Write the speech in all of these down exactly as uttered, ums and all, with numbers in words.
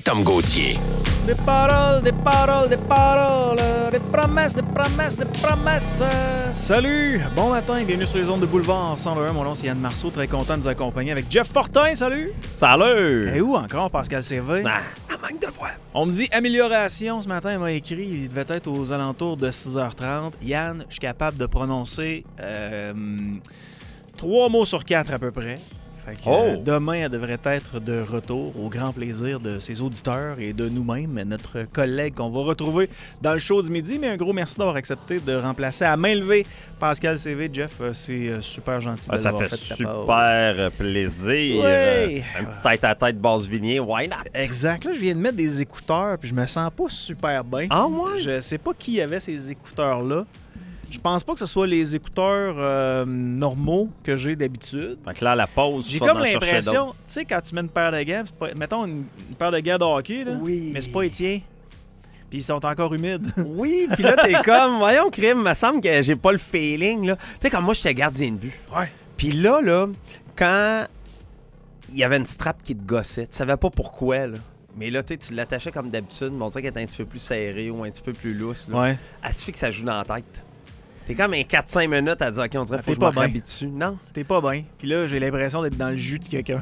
Tom Gauthier. Des paroles, des paroles, des paroles, des promesses, des promesses, des promesses. Salut, bon matin, bienvenue sur les ondes de Boulevard cent un. Mon nom c'est Yann Marceau, très content de nous accompagner avec Jeff Fortin, salut. Salut. Et où encore Pascal C V? Ah, un manque de voix. On me dit amélioration ce matin, il m'a écrit, il devait être aux alentours de six heures trente. Yann, je suis capable de prononcer euh, trois mots sur quatre à peu près. Fait que, oh. euh, demain, elle devrait être de retour au grand plaisir de ses auditeurs et de nous-mêmes, notre collègue qu'on va retrouver dans le show du midi. Mais un gros merci d'avoir accepté de remplacer à main levée Pascal C V. Jeff, euh, c'est euh, super gentil de Ah, ça l'avoir fait fait super plaisir. Oui. Euh, un petit tête-à-tête basse-vinier, why not? Exact. Là, je viens de mettre des écouteurs puis je me sens pas super bien. Ah ouais? Je sais pas qui avait ces écouteurs-là. Je pense pas que ce soit les écouteurs euh, normaux que j'ai d'habitude. Fait que là, à la pause, J'ai ça, comme d'en chercher l'impression, d'autres. tu sais, quand tu mets une paire de gants, c'est pas- mettons une, une paire de gants de hockey, là, Oui. mais c'est pas les tiens. Puis ils sont encore humides. Oui, puis là, t'es comme, voyons, crime, me semble que j'ai pas le feeling, là. Tu sais, comme moi, j'étais gardien de but. Ouais. Puis là, là, quand il y avait une strap qui te gossait, tu savais pas pourquoi, là. Mais là, tu sais, tu l'attachais comme d'habitude, mais on dirait qu'elle était un petit peu plus serrée ou un petit peu plus lousse, là. Ouais. Elle suffit que ça joue dans la tête. T'es comme un quatre cinq minutes à dire, OK, on dirait Ah, faut t'es que je me pas bien. réhabitue. Non, T'es pas bien. Puis là, j'ai l'impression d'être dans le jus de quelqu'un.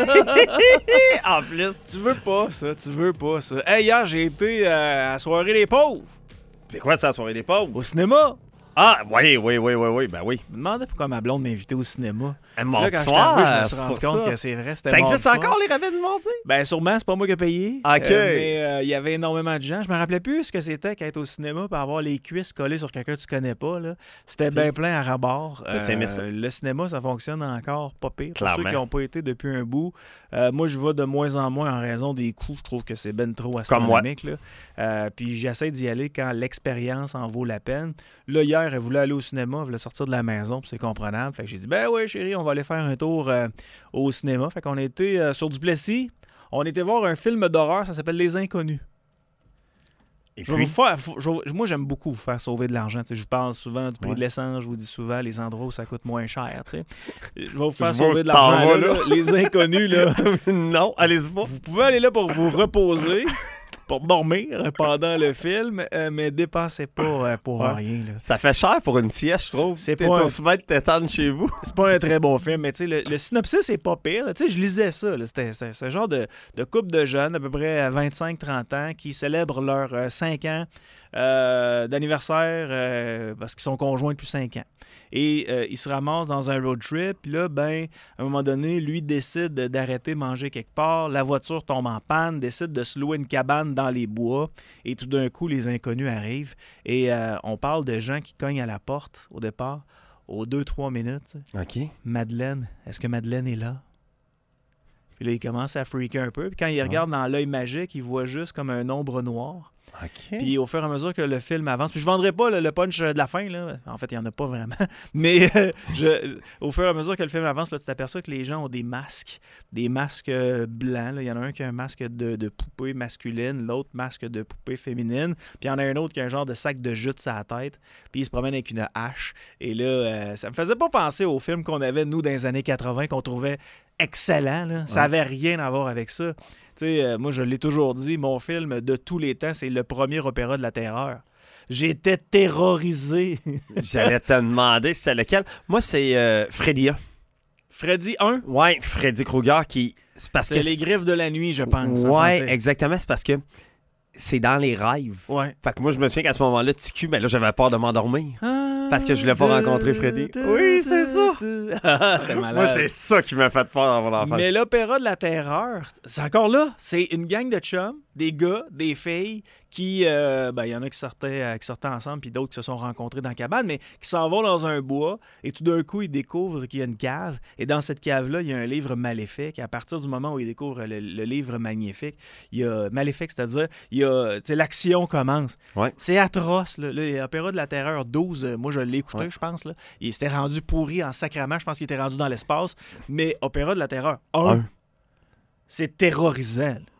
en plus. Tu veux pas ça, tu veux pas ça. Hey, hier, j'ai été euh, à la soirée des pauvres, C'est quoi ça, la soirée des pauvres? au cinéma. Ah, oui, oui, oui, oui, oui, ben oui. Je me demandais pourquoi ma blonde m'invitait au cinéma. Un Là, mardi quand je suis soir, arrivé, je me suis c'est rendu pour compte ça. que c'est vrai. C'était Ça mardi existe soir. encore, les rabais du mardi? Ben sûrement, c'est pas moi qui ai payé. OK. Euh, mais euh, il y avait énormément de gens. Je me rappelais plus ce que c'était qu'être au cinéma pour avoir les cuisses collées sur quelqu'un que tu connais pas. Là. C'était bien plein à rabord. T'as aimé ça? Le cinéma, ça fonctionne encore pas pire. Pour Clairement. ceux qui n'ont pas été depuis un bout, euh, moi, je vais de moins en moins en raison des coûts. Je trouve que c'est ben trop astronomique. Là. Euh, puis j'essaie d'y aller quand l'expérience en vaut la peine. Là, hier, elle voulait aller au cinéma, elle voulait sortir de la maison, puis c'est comprenable. Fait que j'ai dit, ben oui, chérie, on va aller faire un tour euh, au cinéma. Fait qu'on a été euh, sur Duplessis. On était voir un film d'horreur, ça s'appelle Les Inconnus. Et Je vais puis, vous faire, faut- je vais- moi, j'aime beaucoup vous faire sauver de l'argent. Tu sais, je vous parle souvent du prix Ouais. de l'essence, je vous dis souvent les endroits où ça coûte moins cher. Tu sais. Je vais vous faire Je vois sauver où de t'en l'argent. vas, là, là. là. Les Inconnus, là. non, allez-y pas. Vous pouvez aller là pour vous reposer, pour dormir pendant le film, euh, mais dépensez pas euh, pour Ouais. rien. Là. Ça fait cher pour une sieste, je trouve. C'est T'es pas un- aussi bien de t'étendre chez vous. C'est pas un très bon film, mais tu sais, le, le synopsis est pas pire. Tu sais, je lisais ça. là. C'était c'était ce genre de, de couple de jeunes, à peu près vingt-cinq trente ans, qui célèbrent leurs euh, cinq ans euh, d'anniversaire euh, parce qu'ils sont conjoints depuis cinq ans. Et euh, ils se ramassent dans un road trip. Puis là, ben, à un moment donné, lui décide d'arrêter de manger quelque part. La voiture tombe en panne, décide de se louer une cabane dans les bois. Et tout d'un coup, les inconnus arrivent. Et euh, on parle de gens qui cognent à la porte au départ, aux deux trois minutes. OK. Madeleine, est-ce que Madeleine est là? Puis là, il commence à freaker un peu. Puis quand il regarde dans l'œil magique, il voit juste comme un ombre noire. OK. Puis au fur et à mesure que le film avance, puis je vendrai pas le, le punch de la fin, là. En fait, il n'y en a pas vraiment. Mais euh, je, au fur et à mesure que le film avance, là, tu t'aperçois que les gens ont des masques, des masques euh, blancs. là. Il y en a un qui a un masque de, de poupée masculine, l'autre masque de poupée féminine. Puis il y en a un autre qui a un genre de sac de jute sur la tête. Puis il se promène avec une hache. Et là, euh, ça me faisait pas penser au film qu'on avait, nous, dans les années quatre-vingt, qu'on trouvait excellent. Là. Ça Ouais. avait rien à voir avec ça. Tu sais, euh, moi, je l'ai toujours dit, mon film de tous les temps, c'est le premier opéra de la terreur. J'étais terrorisé. J'allais te demander c'était lequel. Moi, c'est euh, Freddy A. Freddy un, Ouais, Freddy Krueger qui... C'est parce c'est que... les griffes de la nuit, je pense. en Ouais, français. exactement. C'est parce que c'est dans les rêves. Ouais. Fait que moi, je me souviens qu'à ce moment-là, T Q, ben là, j'avais peur de m'endormir. Parce que je voulais pas rencontrer Freddy. Oui, c'est ça. C'était malade. Moi, c'est ça qui m'a fait peur dans mon enfance. Mais l'opéra de la terreur, c'est encore là. C'est une gang de chums, des gars, des filles, qui, euh, ben, il y en a qui sortaient, euh, qui sortaient ensemble, puis d'autres qui se sont rencontrés dans la cabane, mais qui s'en vont dans un bois, et tout d'un coup, ils découvrent qu'il y a une cave, et dans cette cave-là, il y a un livre maléfique. À partir du moment où ils découvrent le, le livre magnifique, il y a maléfique, c'est-à-dire, il y a, tu sais, l'action commence. Ouais. C'est atroce, là. Là, l'opéra de la terreur douze, euh, moi, je l'ai écouté, Ouais. je pense, là. Il s'était rendu pourri en sacrament, je pense qu'il était rendu dans l'espace, mais opéra de la terreur un, Un. c'est terrorisant. là.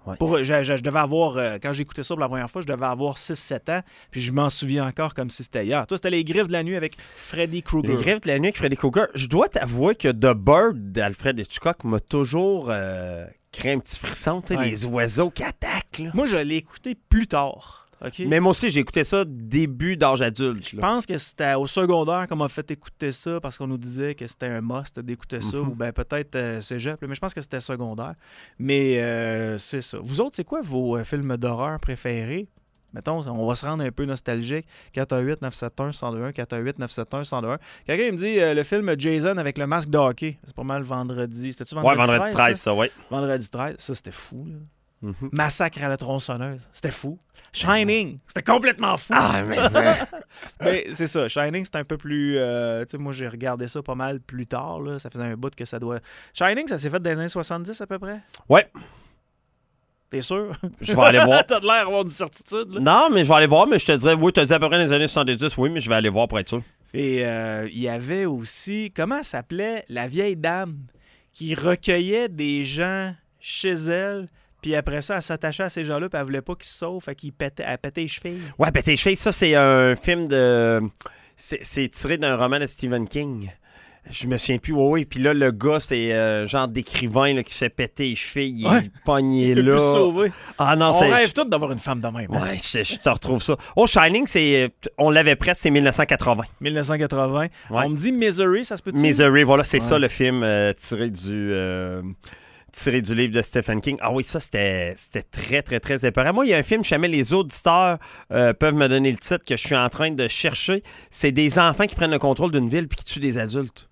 Ouais. Pour, je, je, je devais avoir, euh, quand j'ai écouté ça pour la première fois, je devais avoir six sept ans, puis je m'en souviens encore comme si c'était hier. Toi, c'était Les Griffes de la nuit avec Freddy Krueger. Les Griffes de la nuit avec Freddy Krueger. Je dois t'avouer que The Bird d'Alfred Hitchcock m'a toujours euh, créé un petit frisson, tu sais, Ouais. les oiseaux qui attaquent. Là. Moi, je l'ai écouté plus tard. Okay? Mais moi aussi, j'ai écouté ça début d'âge adulte. Je pense que c'était au secondaire qu'on m'a fait écouter ça parce qu'on nous disait que c'était un must d'écouter ça, Mm-hmm. ou bien peut-être euh, cégep, mais je pense que c'était secondaire. Mais euh, c'est ça. Vous autres, c'est quoi vos euh, films d'horreur préférés? Mettons, on va se rendre un peu nostalgique. quatre un huit neuf sept un un zéro deux un, quatre un huit neuf sept un un zéro deux un. Quelqu'un il me dit euh, le film Jason avec le masque de hockey. C'est pas mal vendredi. C'était-tu vendredi Ouais, vendredi treize, treize, ça? ça, ouais. Vendredi treize, ça c'était fou, là. Mm-hmm. Massacre à la tronçonneuse, c'était fou. Shining, c'était complètement fou. Ah, mais ça... Mais c'est ça, Shining, c'est un peu plus... Euh, tu sais, moi, j'ai regardé ça pas mal plus tard, là. Ça faisait un bout que ça doit... Shining, ça s'est fait dans les années soixante-dix à peu près? Ouais. T'es sûr? Je vais aller voir. T'as de l'air d'avoir une certitude, là. Non, mais je vais aller voir, mais je te dirais, oui, tu as dit à peu près dans les années soixante-dix, oui, mais je vais aller voir pour être sûr. Et euh, il y avait aussi... Comment ça s'appelait? La vieille dame qui recueillait des gens chez elle... Puis après ça, elle s'attachait à ces gens-là, puis elle voulait pas qu'ils se sauvent, fait qu'ils pétaient, elle pétait les chevilles. Ouais, Pété les chevilles, ça, c'est un film de... C'est, c'est tiré d'un roman de Stephen King. Je me souviens plus, ouais, ouais. Puis là, le gars, c'est euh, genre d'écrivain là, qui se fait péter les chevilles, il Ouais. est pogné Il est là. plus sauvé. Ah non, On c'est... rêve tous d'avoir une femme de même. hein. Ouais, je, je te retrouve ça. Oh, Shining, c'est... On l'avait presque, c'est dix-neuf cent quatre-vingts. dix-neuf cent quatre-vingts. Ouais. On me dit Misery, ça se peut-tu? Misery, voilà, c'est Ouais. ça le film euh, tiré du... euh, tiré du livre de Stephen King. Ah oui, ça, c'était, c'était très, très, très épeurant. Moi, il y a un film, jamais les auditeurs euh, peuvent me donner le titre que je suis en train de chercher. C'est des enfants qui prennent le contrôle d'une ville puis qui tuent des adultes.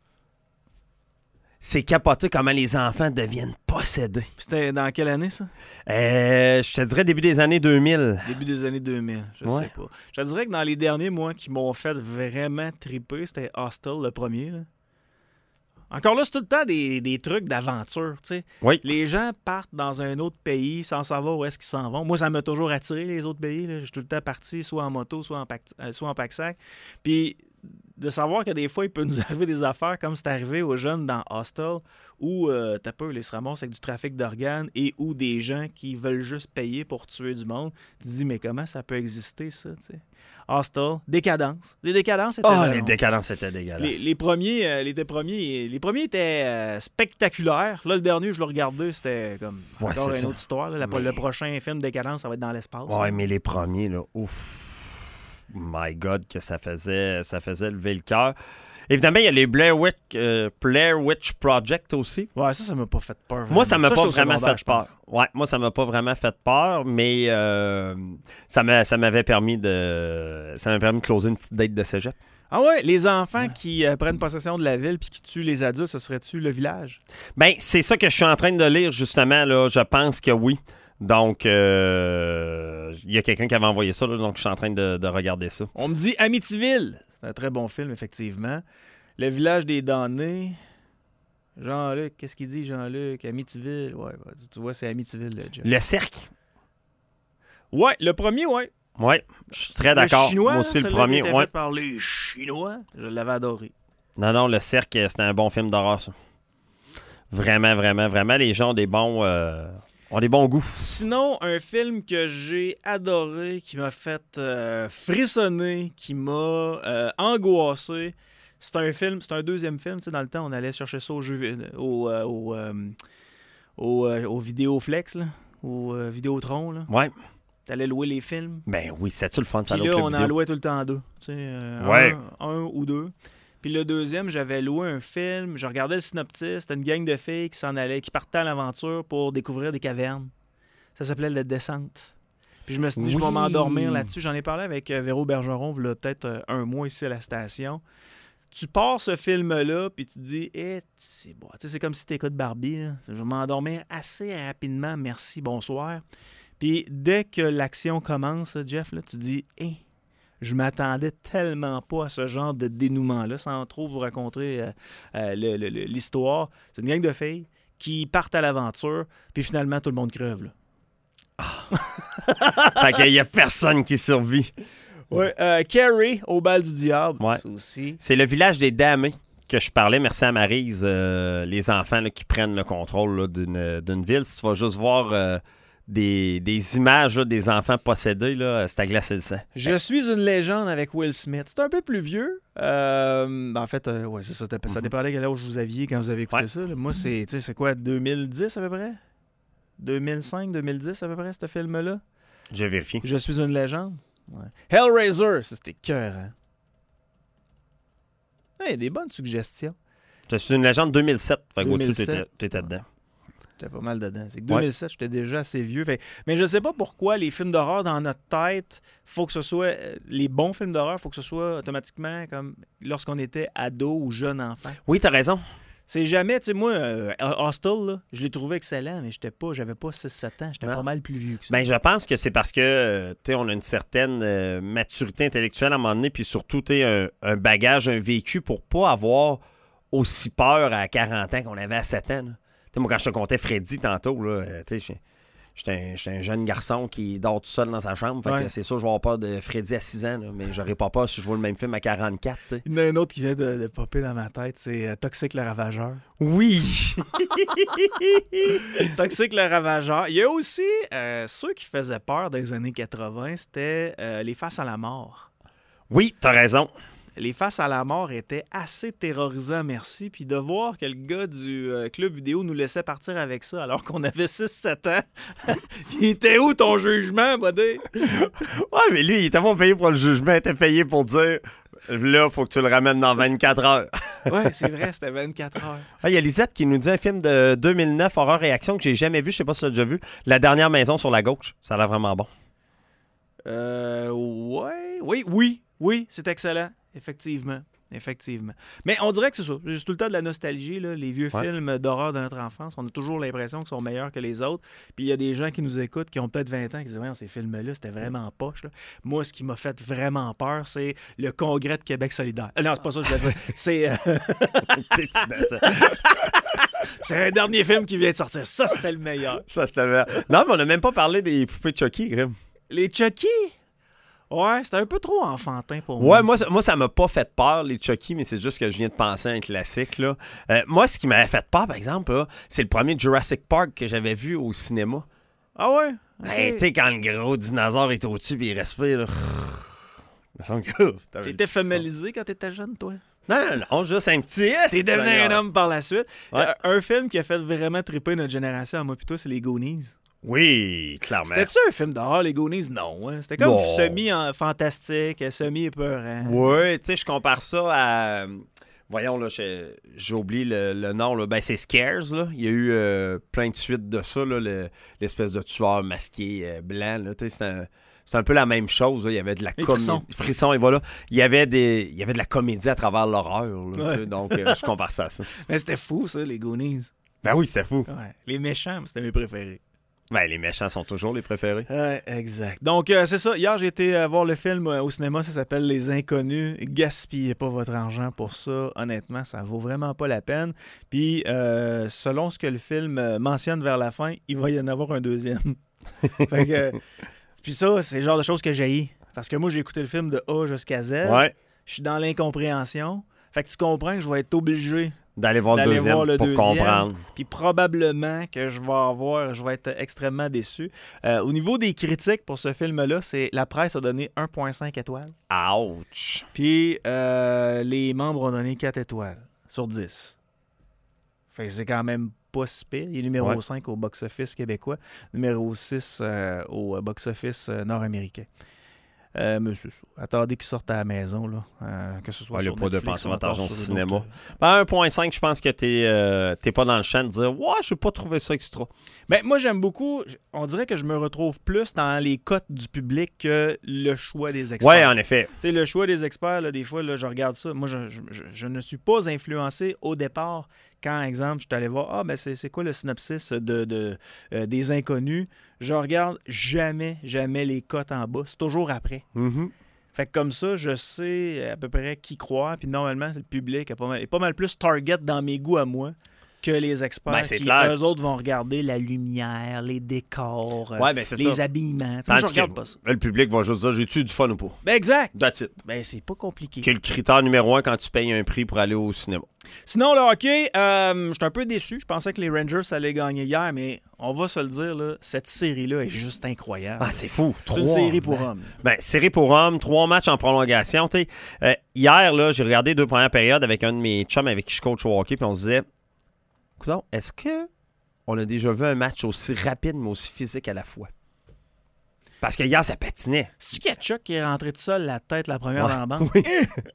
C'est capoté comment les enfants deviennent possédés. C'était dans quelle année, ça? Euh, je te dirais début des années deux mille. Début des années deux mille, je Ouais. sais pas. Je te dirais que dans les derniers mois qui m'ont fait vraiment triper, c'était Hostel, le premier, là. Encore là, c'est tout le temps des, des trucs d'aventure, tu sais. Oui. Les gens partent dans un autre pays sans savoir où est-ce qu'ils s'en vont. Moi, ça m'a toujours attiré, les autres pays. Là. Je suis tout le temps parti, soit en moto, soit en, pack, euh, soit en pack-sac. Puis de savoir que des fois, il peut nous arriver des affaires comme c'est arrivé aux jeunes dans Hostel, où euh, t'as peur, ils se ramassent avec du trafic d'organes et où des gens qui veulent juste payer pour tuer du monde. Tu te dis, mais comment ça peut exister, ça, tu sais? Hostel, Décadence. Les Décadences étaient Oh, vraiment- les décadences étaient dégueulasses. les, les premiers, euh, les, premiers, les premiers étaient euh, spectaculaires. Là, le dernier, je le regardais, c'était comme Ouais, encore c'est une ça. autre histoire. là. La- Mais- Le prochain film Décadence, ça va être dans l'espace. Ouais, mais les premiers, là, ouf. My God, que ça faisait, ça faisait lever le cœur. Évidemment, il y a les Blair Witch, euh, Blair Witch Project aussi. Ouais, ça, ça m'a pas fait peur. Moi, ça m'a j'étais pas au vraiment secondaire, fait je pense. peur. Ouais, moi, ça m'a pas vraiment fait peur, mais euh, ça, m'a, ça m'avait permis de ça m'a permis de closer une petite date de cégep. Ah ouais, les enfants qui euh, prennent possession de la ville puis qui tuent les adultes, ce serait-tu le village? Ben, c'est ça que je suis en train de lire, justement, là. Je pense que oui. Donc, euh, il y a quelqu'un qui avait envoyé ça, là, donc je suis en train de, de regarder ça. On me dit Amityville. C'est un très bon film, effectivement. Le village des damnés. Jean-Luc, qu'est-ce qu'il dit, Jean-Luc? Amityville. Ouais, ouais, tu- tu vois, c'est Amityville, là, Jeff. Le cercle. Ouais, le premier, ouais. Ouais, je suis très d'accord. Le chinois, Moi aussi, le celui-là premier. qui était Ouais. fait par les Chinois. Je l'avais adoré. Non, non, le cercle, c'était un bon film d'horreur, ça. Vraiment, vraiment, vraiment. Les gens ont des bons, euh, ont des bons goûts. Sinon, un film que j'ai adoré, qui m'a fait euh, frissonner, qui m'a euh, angoissé, c'est un film, c'est un deuxième film. Tu sais, dans le temps, on allait chercher ça au, jeu, au, euh, au, euh, au, euh, au Vidéoflex, là, au euh, Vidéotron. Là. Ouais. T'allais louer les films. Ben oui, c'est-tu le fun, ça, Puis le là, club on en vidéo? louait tout le temps deux. Tu sais, euh, Ouais. un, un ou deux. Puis le deuxième, j'avais loué un film. Je regardais le synopsis. C'était une gang de filles qui s'en allaient, qui partaient à l'aventure pour découvrir des cavernes. Ça s'appelait La Descente. Puis je me suis dit, je vais Oui. m'endormir là-dessus. J'en ai parlé avec euh, Véro Bergeron, il y a peut-être euh, un mois ici à la station. Tu pars ce film-là, puis tu te dis, eh, c'est bon. Tu sais, c'est comme si tu écoutes Barbie. Là. Je vais m'endormir assez rapidement. Merci, bonsoir. Puis dès que l'action commence, Jeff, là, tu dis, eh, je m'attendais tellement pas à ce genre de dénouement-là, sans trop vous raconter euh, euh, le- le- le- l'histoire. C'est une gang de filles qui partent à l'aventure, puis finalement, tout le monde crève. Là. Fait qu'il y a personne qui survit. Ouais, euh, Carrie, au bal du diable, Ouais. ça aussi. C'est le village des damnés que je parlais. Merci à Maryse. euh, les enfants là, qui prennent le contrôle là, d'une, d'une ville. Si tu vas juste voir euh, des, des images là, des enfants possédés, là, c'est à glacer le sang. Je suis une légende avec Will Smith. C'est un peu plus vieux. Euh, en fait, euh, ouais, c'est ça. Ça mm-hmm. dépendait quel âge vous aviez quand vous avez écouté ouais. ça. Là. Moi, c'est, c'est quoi, deux mille dix à peu près? deux mille cinq, deux mille dix à peu près, ce film-là? Je vérifie. Je suis une légende. Ouais. Hellraiser, ça, c'était cœur, hein? Il y a des bonnes suggestions. Je suis une légende deux mille sept. Fait deux mille sept. Tu étais, t'étais dedans. J'étais pas mal dedans. C'est que deux mille sept, ouais. J'étais déjà assez vieux. Fait... Mais je sais pas pourquoi les films d'horreur dans notre tête, faut que ce soit... Les bons films d'horreur, faut que ce soit automatiquement comme lorsqu'on était ado ou jeune enfant. Oui, t'as raison. C'est jamais, tu sais, moi, euh, Hostel, là, je l'ai trouvé excellent, mais j'étais pas, j'avais pas six sept ans, j'étais non. pas mal plus vieux que ça. Ben, je pense que c'est parce que, euh, tu sais, on a une certaine euh, maturité intellectuelle à un moment donné, puis surtout, tu sais, un, un bagage, un vécu pour pas avoir aussi peur à quarante ans qu'on avait à sept ans. Tu sais, moi, quand je te comptais Freddy tantôt, là, tu sais, j'étais un, j'étais un jeune garçon qui dort tout seul dans sa chambre. Fait ouais. que c'est sûr, je vais avoir peur de Freddy à six ans, là, mais j'aurais pas peur si je vois le même film à quarante-quatre. T'sais. Il y en a un autre qui vient de, de popper dans ma tête, c'est euh, Toxic le Ravageur. Oui! Toxic le Ravageur. Il y a aussi euh, ceux qui faisaient peur des années quatre-vingts, c'était euh, Les Faces à la mort. Oui, t'as raison. Les Faces à la mort étaient assez terrorisants, merci. Puis de voir que le gars du euh, club vidéo nous laissait partir avec ça alors qu'on avait six sept ans. Il était où ton jugement, buddy? Ouais, mais lui, il était pas payé pour le jugement. Il était payé pour dire, là, faut que tu le ramènes dans vingt-quatre heures. Ouais, c'est vrai, c'était vingt-quatre heures. Il ah, y a Lisette qui nous dit un film de deux mille neuf, horreur réaction, que j'ai jamais vu. Je sais pas si tu l'as déjà vu. La dernière maison sur la gauche. Ça a l'air vraiment bon. Euh, ouais, oui, oui, oui, c'est excellent. Effectivement, effectivement. Mais on dirait que c'est ça. Juste tout le temps de la nostalgie, là, les vieux ouais. films d'horreur de notre enfance. On a toujours l'impression qu'ils sont meilleurs que les autres. Puis il y a des gens qui nous écoutent, qui ont peut-être vingt ans, qui disent « ces films-là, c'était vraiment poche. » Moi, ce qui m'a fait vraiment peur, c'est le Congrès de Québec solidaire. Euh, non, c'est pas ça que je voulais dire. C'est... Euh... c'est un dernier film qui vient de sortir. Ça, c'était le meilleur. Ça, c'était le meilleur. Non, mais on n'a même pas parlé des poupées Chucky, Grim. Les Chucky? Ouais, c'était un peu trop enfantin pour moi. Ouais, moi, ça, moi, ça m'a pas fait peur, les Chucky, mais c'est juste que je viens de penser à un classique, là. Euh, moi, ce qui m'avait fait peur, par exemple, là, c'est le premier Jurassic Park que j'avais vu au cinéma. Ah ouais? Okay. Ben, tu sais, quand le gros dinosaure est au-dessus et il respire, là. T'étais familiarisé quand t'étais jeune, toi? Non, non, non, juste un petit... T'es devenu un homme par la suite. Ouais. Euh, un film qui a fait vraiment triper notre génération, à moi pis toi, c'est les Goonies. Oui, clairement. C'était-tu un film d'horreur, les Goonies? Non. Hein? C'était comme bon. semi-fantastique, semi-épeurant. Oui, tu sais, je compare ça à... Voyons, là, j'ai, j'ai oublié le, le nom. Là. Ben, c'est Scares, là. Il y a eu euh, plein de suites de ça, là, le, l'espèce de tueur masqué euh, blanc. Là. Tu sais, c'est un... C'est un peu la même chose. Là. Il y avait de la comédie. Frissons. Frissons, et voilà. Il y avait des, il y avait de la comédie à travers l'horreur. Là, ouais. Donc, euh, je compare ça à ça. Mais c'était fou, ça, les Goonies. Ben oui, c'était fou. Ouais. Les méchants, c'était mes préférés. Ben, les méchants sont toujours les préférés. Euh, exact. Donc, euh, c'est ça. Hier, j'ai été euh, voir le film euh, au cinéma. Ça s'appelle Les Inconnus. Gaspillez pas votre argent pour ça. Honnêtement, ça vaut vraiment pas la peine. Puis, euh, selon ce que le film euh, mentionne vers la fin, il va y en avoir un deuxième. Fait que... Euh, puis ça, c'est le genre de choses que j'haïs. Parce que moi, j'ai écouté le film de A jusqu'à Z. Ouais. Je suis dans l'incompréhension. Fait que tu comprends que je vais être obligé d'aller voir d'aller le deuxième voir le pour deuxième, comprendre. Puis probablement que je vais avoir, je vais être extrêmement déçu. Euh, au niveau des critiques pour ce film-là, c'est la presse a donné un virgule cinq étoiles. Ouch! Puis euh, les membres ont donné quatre étoiles sur dix. Fait que c'est quand même pas si pire. Il est numéro ouais. cinq au box-office québécois, numéro six euh, au box-office euh, nord-américain. Euh, monsieur, attendez qu'il sorte à la maison, là, euh, que ce soit ouais, sur pas Netflix, de pension attention au cinéma. Autres... Ben, un virgule cinq, je pense que t'es, euh, t'es pas dans le champ de dire « Ouais, j'ai pas trouvé ça extra. » Ben, moi, j'aime beaucoup, on dirait que je me retrouve plus dans les cotes du public que le choix des experts. Oui, en effet. Tu sais, le choix des experts, là, des fois, là, je regarde ça. Moi, je, je, je, je ne suis pas influencé au départ quand, exemple, je suis allé voir « Ah, ben, c'est, c'est quoi le synopsis de, de, euh, des Inconnus? » Je regarde jamais, jamais les cotes en bas. C'est toujours après. Mm-hmm. Fait que comme ça, je sais à peu près qui croire. Puis normalement, c'est le public est pas mal, est pas mal plus target dans mes goûts à moi que les experts Ben, c'est qui, clair. eux autres, vont regarder la lumière, les décors, euh, Ouais, ben, c'est les ça. habillements. Tu sais, Tandis je regarde que pas ça. le public va juste dire, j'ai-tu eu du fun ou pas? Ben, exact. That's it. Ben, c'est pas compliqué. Qui est le critère numéro un quand tu payes un prix pour aller au cinéma. Sinon, le hockey, euh, je suis un peu déçu. Je pensais que les Rangers allaient gagner hier, mais on va se le dire, là, cette série-là est juste incroyable. Ah, c'est fou. c'est une Trois. série pour Ben, hommes. Ben, série pour hommes, trois matchs en prolongation. T'sais, euh, hier, là, j'ai regardé deux premières périodes avec un de mes chums avec qui je coach au hockey, puis on se disait, coudonc, est-ce que on a déjà vu un match aussi rapide mais aussi physique à la fois? Parce que hier, ça patinait. C'est-tu Ketchuk qui est rentré de seul la tête la première Ouais. dans la bande? Oui.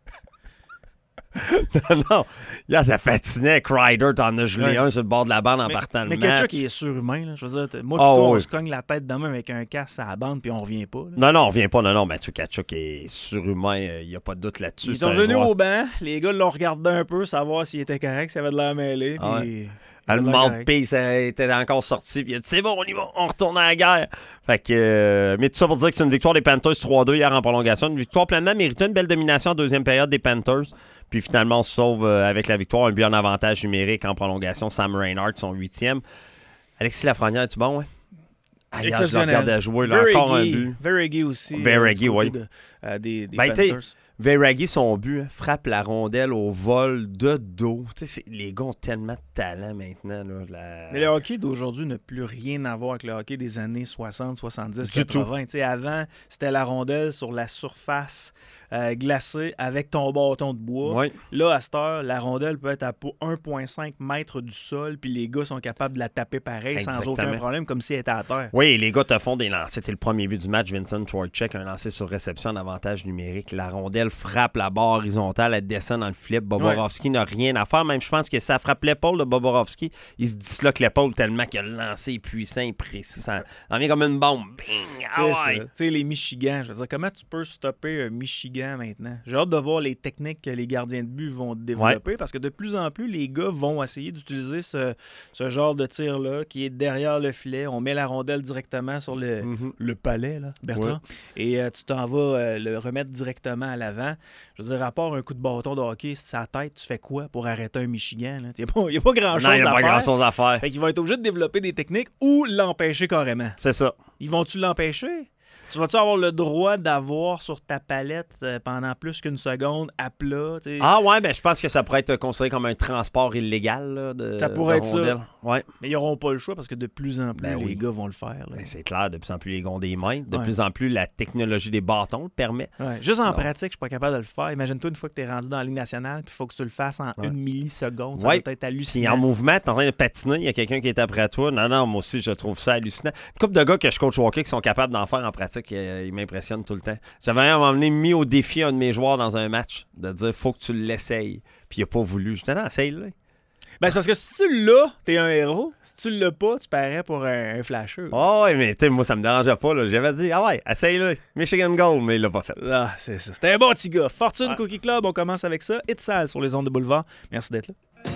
non, non. Hier, ça patinait. Crider, t'en as gelé Ouais. un sur le bord de la bande en Mais, partant le mais match. Ketchuk, il est surhumain. Là. Je veux dire, t- moi, Ah, plutôt, on oui. se cogne la tête de même avec un casque à la bande puis on revient pas. là. Non, non, on revient pas. Non, non, Mathieu Tkachuk est surhumain. Il n'y a pas de doute là-dessus. Ils C'est sont un revenus joueur. au banc. Les gars l'ont regardé un peu, savoir s'il était correct, s'il avait de l'air mêlé. Puis... Ah ouais. il Le avait de l'air correct. mouthpiece était encore sorti. Puis il a dit c'est bon, on y va, on retourne à la guerre. Fait que, euh, mais tout ça pour dire que c'est une victoire des Panthers trois deux hier en prolongation. Une victoire pleinement méritée, une belle domination en deuxième période des Panthers. Puis finalement, on se sauve euh, avec la victoire, un but en avantage numérique en prolongation. Sam Reinhart, son huitième. Alexis Lafrenière, es-tu bon, ouais? Ah, hier, je le Exceptionnel. regardais jouer, là, encore un Verhaeghe. but. Verhaeghe aussi. Verhaeghe, euh, du côté oui. de, euh, des, des Ben, t'sais, Panthers. Verhaeghe, son but, hein, frappe la rondelle au vol de dos. Tu sais, c'est- les gars ont tellement de talent maintenant. Là, la- Mais le hockey d'aujourd'hui n'a plus rien à voir avec le hockey des années soixante, soixante-dix, Du quatre-vingts. Tu sais, avant, c'était la rondelle sur la surface euh, glacée avec ton bâton de bois. Ouais. Là, à cette heure, la rondelle peut être à po- un virgule cinq mètres du sol, puis les gars sont capables de la taper pareil sans Exactement. aucun problème, comme si elle était à terre. Oui, les gars te font des lancers. C'était le premier but du match. Vincent Trocheck, un lancer sur réception en avantage numérique. La rondelle frappe la barre horizontale, elle descend dans le flip. Boborovski n'a rien à faire. Même, je pense que ça frappe l'épaule de Boborovski. Il se disloque l'épaule tellement que le lancer est puissant et précis. Ça en vient comme une bombe. Bing! Ah C'est ouais! ça. Tu sais, les Michigan, je veux dire, comment tu peux stopper un Michigan maintenant? J'ai hâte de voir les techniques que les gardiens de but vont développer parce que de plus en plus, les gars vont essayer d'utiliser ce, ce genre de tir-là qui est derrière le filet. On met la rondelle directement sur le, Mhm. le palais, là, Bertrand, et euh, tu t'en vas euh, le remettre directement à l'avant. Je veux dire, à part un coup de bâton de hockey sur sa tête, tu fais quoi pour arrêter un Michigan? Il n'y a pas, y a pas grand-chose Non, il n'y à a pas faire. grand-chose à faire. Fait qu'ils vont être obligés de développer des techniques ou l'empêcher carrément. C'est ça. Ils vont-tu l'empêcher? Tu vas-tu avoir le droit d'avoir sur ta palette euh, pendant plus qu'une seconde à plat? tu sais? Ah ouais, ben je pense que ça pourrait être considéré comme un transport illégal là, de Ça pourrait de être ça. rondelles. Ouais. Mais ils n'auront pas le choix parce que de plus en plus, Ben les oui. gars vont le faire. là. Ben, c'est clair, de plus en plus les gars ont des mains. De Ouais. plus en plus, la technologie des bâtons le permet. Ouais. Juste en Non. pratique, je suis pas capable de le faire. Imagine-toi une fois que tu es rendu dans la Ligue nationale puis il faut que tu le fasses en Ouais. une milliseconde. Ça Ouais. doit être Si en hallucinant. mouvement, t'es en train de patiner, il y a quelqu'un qui est après toi. Non, non, moi aussi, je trouve ça hallucinant. Une couple de gars que je coach au hockey qui sont capables d'en faire en pratique, euh, ils m'impressionnent tout le temps. J'avais à un moment donné mis au défi un de mes joueurs dans un match de dire faut que tu l'essayes. Puis il n'a pas voulu. Je disais non, essaye-le. Ben, c'est parce que si tu l'as, t'es un héros. Si tu l'as pas, tu parais pour un, un flasheux. Oh, ouais, mais tu sais, moi, ça me dérangeait pas. Là. J'avais dit, ah ouais, essaye-le. Michigan Gold, mais il l'a pas fait. Ah, c'est ça. C'était un bon petit gars. Fortune Ouais. Cookie Club, on commence avec ça. Hit sale sur les ondes de Boulevard. Merci d'être là.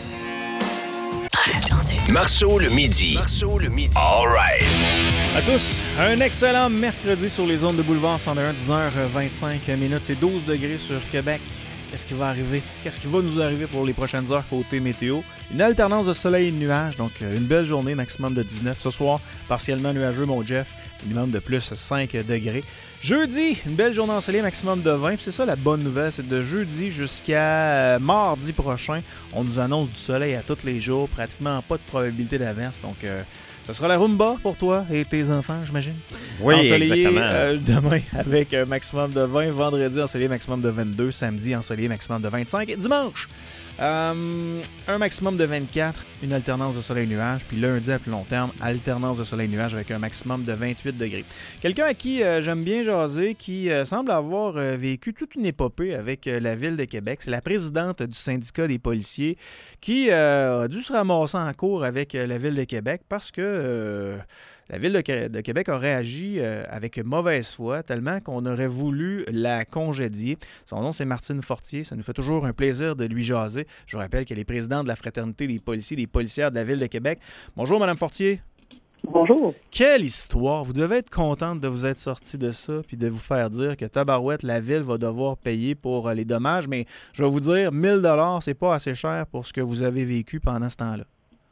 Marceau le midi. Marceau le midi. All right. À tous, un excellent mercredi sur les ondes de Boulevard cent un, dix heures vingt-cinq minutes. C'est douze degrés sur Québec. Qu'est-ce qui va arriver? Qu'est-ce qui va nous arriver pour les prochaines heures côté météo? Une alternance de soleil et de nuages, donc euh, une belle journée, maximum de dix-neuf. Ce soir, partiellement nuageux, mon Jeff, minimum de plus cinq degrés. Jeudi, une belle journée ensoleillée, maximum de vingt. Puis c'est ça la bonne nouvelle, c'est de jeudi jusqu'à euh, mardi prochain. On nous annonce du soleil à tous les jours, pratiquement pas de probabilité d'averse. Donc, euh, ce sera la rumba pour toi et tes enfants, j'imagine. Oui, Ensoleillé exactement. euh, demain avec un maximum de vingt. Vendredi, ensoleillé maximum de vingt-deux. Samedi, ensoleillé maximum de vingt-cinq. Et dimanche, euh, un maximum de vingt-quatre. Une alternance de soleil-nuage. Puis lundi, à plus long terme, alternance de soleil-nuage avec un maximum de vingt-huit degrés. Quelqu'un à qui euh, j'aime bien jaser, qui euh, semble avoir euh, vécu toute une épopée avec euh, la Ville de Québec. C'est la présidente du syndicat des policiers qui euh, a dû se ramasser en cours avec euh, la Ville de Québec parce que... euh, La Ville de, Qué- de Québec a réagi euh, avec mauvaise foi, tellement qu'on aurait voulu la congédier. Son nom, c'est Martine Fortier. Ça nous fait toujours un plaisir de lui jaser. Je vous rappelle qu'elle est présidente de la Fraternité des policiers et des policières de la Ville de Québec. Bonjour, Madame Fortier. Bonjour. Quelle histoire! Vous devez être contente de vous être sortie de ça puis de vous faire dire que tabarouette, la Ville va devoir payer pour euh, les dommages. Mais je vais vous dire, mille dollars, c'est pas assez cher pour ce que vous avez vécu pendant ce temps-là.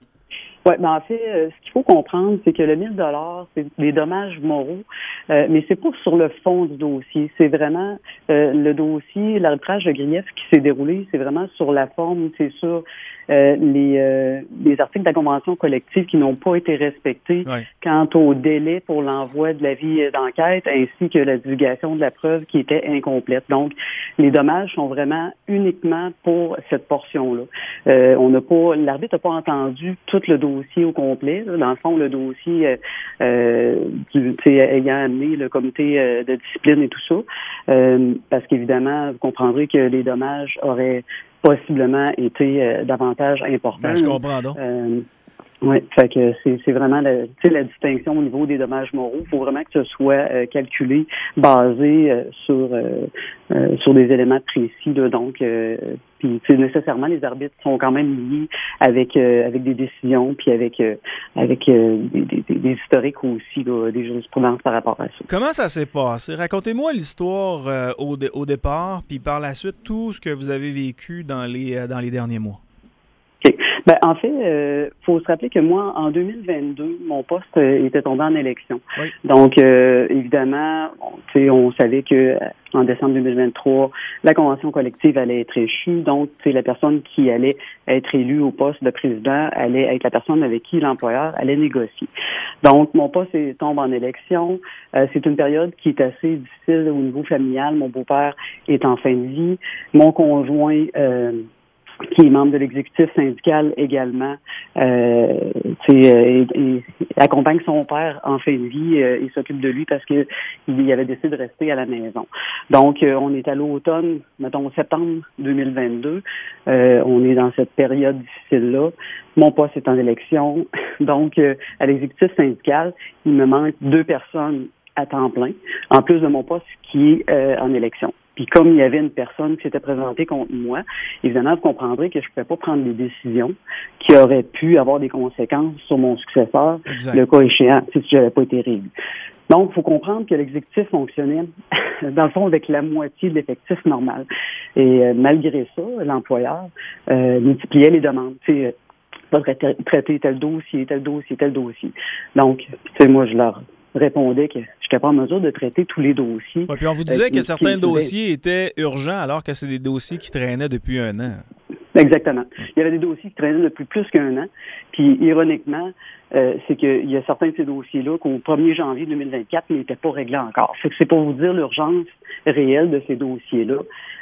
Oui, ben en fait, euh, ce qu'il faut comprendre, c'est que le mille dollars, c'est des dommages moraux, euh, mais c'est pas sur le fond du dossier. C'est vraiment euh, le dossier, l'arbitrage de grief qui s'est déroulé, c'est vraiment sur la forme, c'est sur euh, les, euh, les articles de la convention collective qui n'ont pas été respectés Oui. quant au délai pour l'envoi de l'avis d'enquête, ainsi que la divulgation de la preuve qui était incomplète. Donc, les dommages sont vraiment uniquement pour cette portion-là. Euh, on n'a pas, l'arbitre n'a pas entendu tout le dossier au complet. Là. Dans le fond, le dossier euh, euh, du, ayant amené le comité euh, de discipline et tout ça, euh, parce qu'évidemment, vous comprendrez que les dommages auraient possiblement été euh, davantage importants. Ben, je comprends donc. Euh, oui, fait que c'est, c'est vraiment la, tu sais, la distinction au niveau des dommages moraux. Il faut vraiment que ce soit euh, calculé, basé euh, sur euh, euh, sur des éléments précis. Là, donc, euh, puis nécessairement les arbitres sont quand même liés avec euh, avec des décisions, puis avec euh, avec euh, des, des, des historiques aussi, là, des jurisprudences par rapport à ça. Comment ça s'est passé? Racontez-moi l'histoire euh, au, dé- au départ, puis par la suite tout ce que vous avez vécu dans les euh, dans les derniers mois. OK. Ben, en fait, il euh, faut se rappeler que moi, en deux mille vingt-deux, mon poste euh, était tombé en élection. Oui. Donc, euh, évidemment, on, on savait que en décembre deux mille vingt-trois, la convention collective allait être échue. Donc, la personne qui allait être élue au poste de président allait être la personne avec qui l'employeur allait négocier. Donc, mon poste est, tombe en élection. Euh, c'est une période qui est assez difficile au niveau familial. Mon beau-père est en fin de vie. Mon conjoint... Euh, qui est membre de l'exécutif syndical également, euh, euh, et, et accompagne son père en fin de vie euh, et s'occupe de lui parce que il avait décidé de rester à la maison. Donc, euh, on est à l'automne, mettons septembre deux mille vingt-deux. Euh, on est dans cette période difficile-là. Mon poste est en élection. Donc, euh, à l'exécutif syndical, il me manque deux personnes à temps plein, en plus de mon poste qui est euh, en élection. Puis comme il y avait une personne qui s'était présentée contre moi, évidemment, vous comprendrez que je ne pouvais pas prendre des décisions qui auraient pu avoir des conséquences sur mon successeur, Exact. Le cas échéant, si je n'avais pas été réélu. Donc, il faut comprendre que l'exécutif fonctionnait, dans le fond, avec la moitié de l'effectif normal. Et euh, malgré ça, l'employeur euh, multipliait les demandes. Tu sais, pas traiter tel dossier, tel dossier, tel dossier. Donc, tu sais, moi, je leur répondait que je n'étais pas en mesure de traiter tous les dossiers. Ouais, puis on vous disait euh, que qui, certains qui, dossiers étaient urgents alors que c'est des dossiers qui traînaient depuis un an. Exactement. Il y avait des dossiers qui traînaient depuis plus qu'un an. Puis, ironiquement, euh, c'est qu'il y a certains de ces dossiers-là qu'au premier janvier deux mille vingt-quatre n'étaient pas réglés encore. Fait que c'est pour vous dire l'urgence réelle de ces dossiers-là.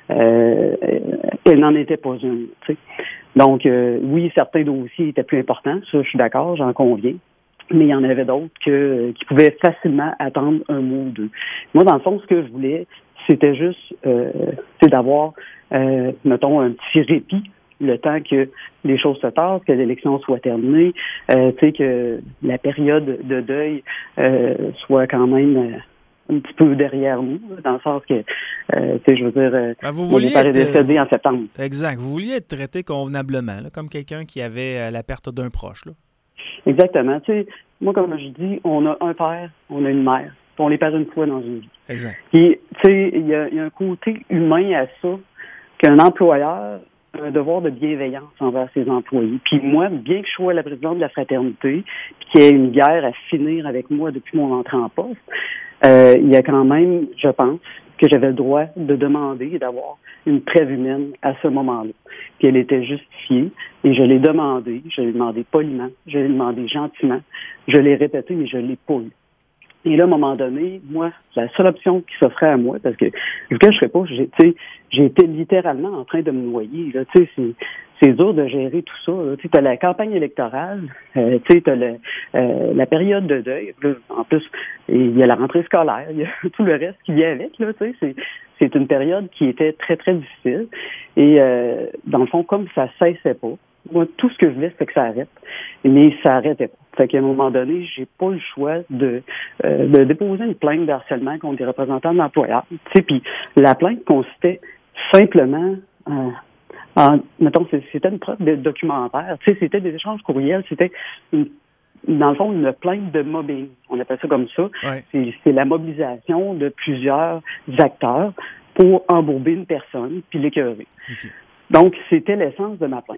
Euh, elle n'en était pas une. Tu sais. Donc, euh, oui, certains dossiers étaient plus importants. Ça, je suis d'accord, j'en conviens. Mais il y en avait d'autres que, qui pouvaient facilement attendre un mois ou deux. Moi, dans le fond, ce que je voulais, c'était juste euh, c'est d'avoir, euh, mettons, un petit répit le temps que les choses se tassent, que l'élection soit terminée, euh, tu sais, que la période de deuil euh, soit quand même euh, un petit peu derrière nous, dans le sens que, euh, tu sais, je veux dire, euh, ben vous mon père est décédé en septembre. Exact. Vous vouliez être traité convenablement, là, comme quelqu'un qui avait euh, la perte d'un proche, là. Exactement. Tu sais, moi, comme je dis, on a un père, on a une mère, puis on les perd une fois dans une vie. Exact. Puis, tu sais, il y a, y a un côté humain à ça qu'un employeur a un devoir de bienveillance envers ses employés. Puis moi, bien que je sois la présidente de la fraternité, puis qu'il y ait une guerre à finir avec moi depuis mon entrée en poste, euh, il y a quand même, je pense, que j'avais le droit de demander et d'avoir une trêve humaine à ce moment-là. Puis elle était justifiée et je l'ai demandé, je l'ai demandé poliment, je l'ai demandé gentiment, je l'ai répété, mais je l'ai pas eu. Et là, à un moment donné, moi, la seule option qui s'offrait à moi, parce que je ne cacherai pas, j'ai, tu sais, j'ai été littéralement en train de me noyer. Là, tu sais, c'est, c'est dur de gérer tout ça. Là. Tu sais, as la campagne électorale, euh, tu sais, t'as le, euh, la période de deuil. Là, en plus, il y a la rentrée scolaire, il y a tout le reste qui vient avec. Là, tu sais, c'est, c'est une période qui était très, très difficile. Et euh, dans le fond, comme ça cessait pas, moi, tout ce que je voulais, c'était que ça arrête. Mais ça arrêtait pas. Fait qu'à un moment donné, j'ai pas le choix de, euh, de déposer une plainte de harcèlement contre des représentants de l'employeur. Tu sais, puis la plainte consistait simplement en, en mettons, c'était une preuve de documentaire. Tu sais, c'était des échanges courriels, c'était une, dans le fond, une plainte de mobbing. On appelle ça comme ça. Ouais. C'est, c'est la mobilisation de plusieurs acteurs pour embourber une personne puis l'écœurer. Okay. Donc, c'était l'essence de ma plainte.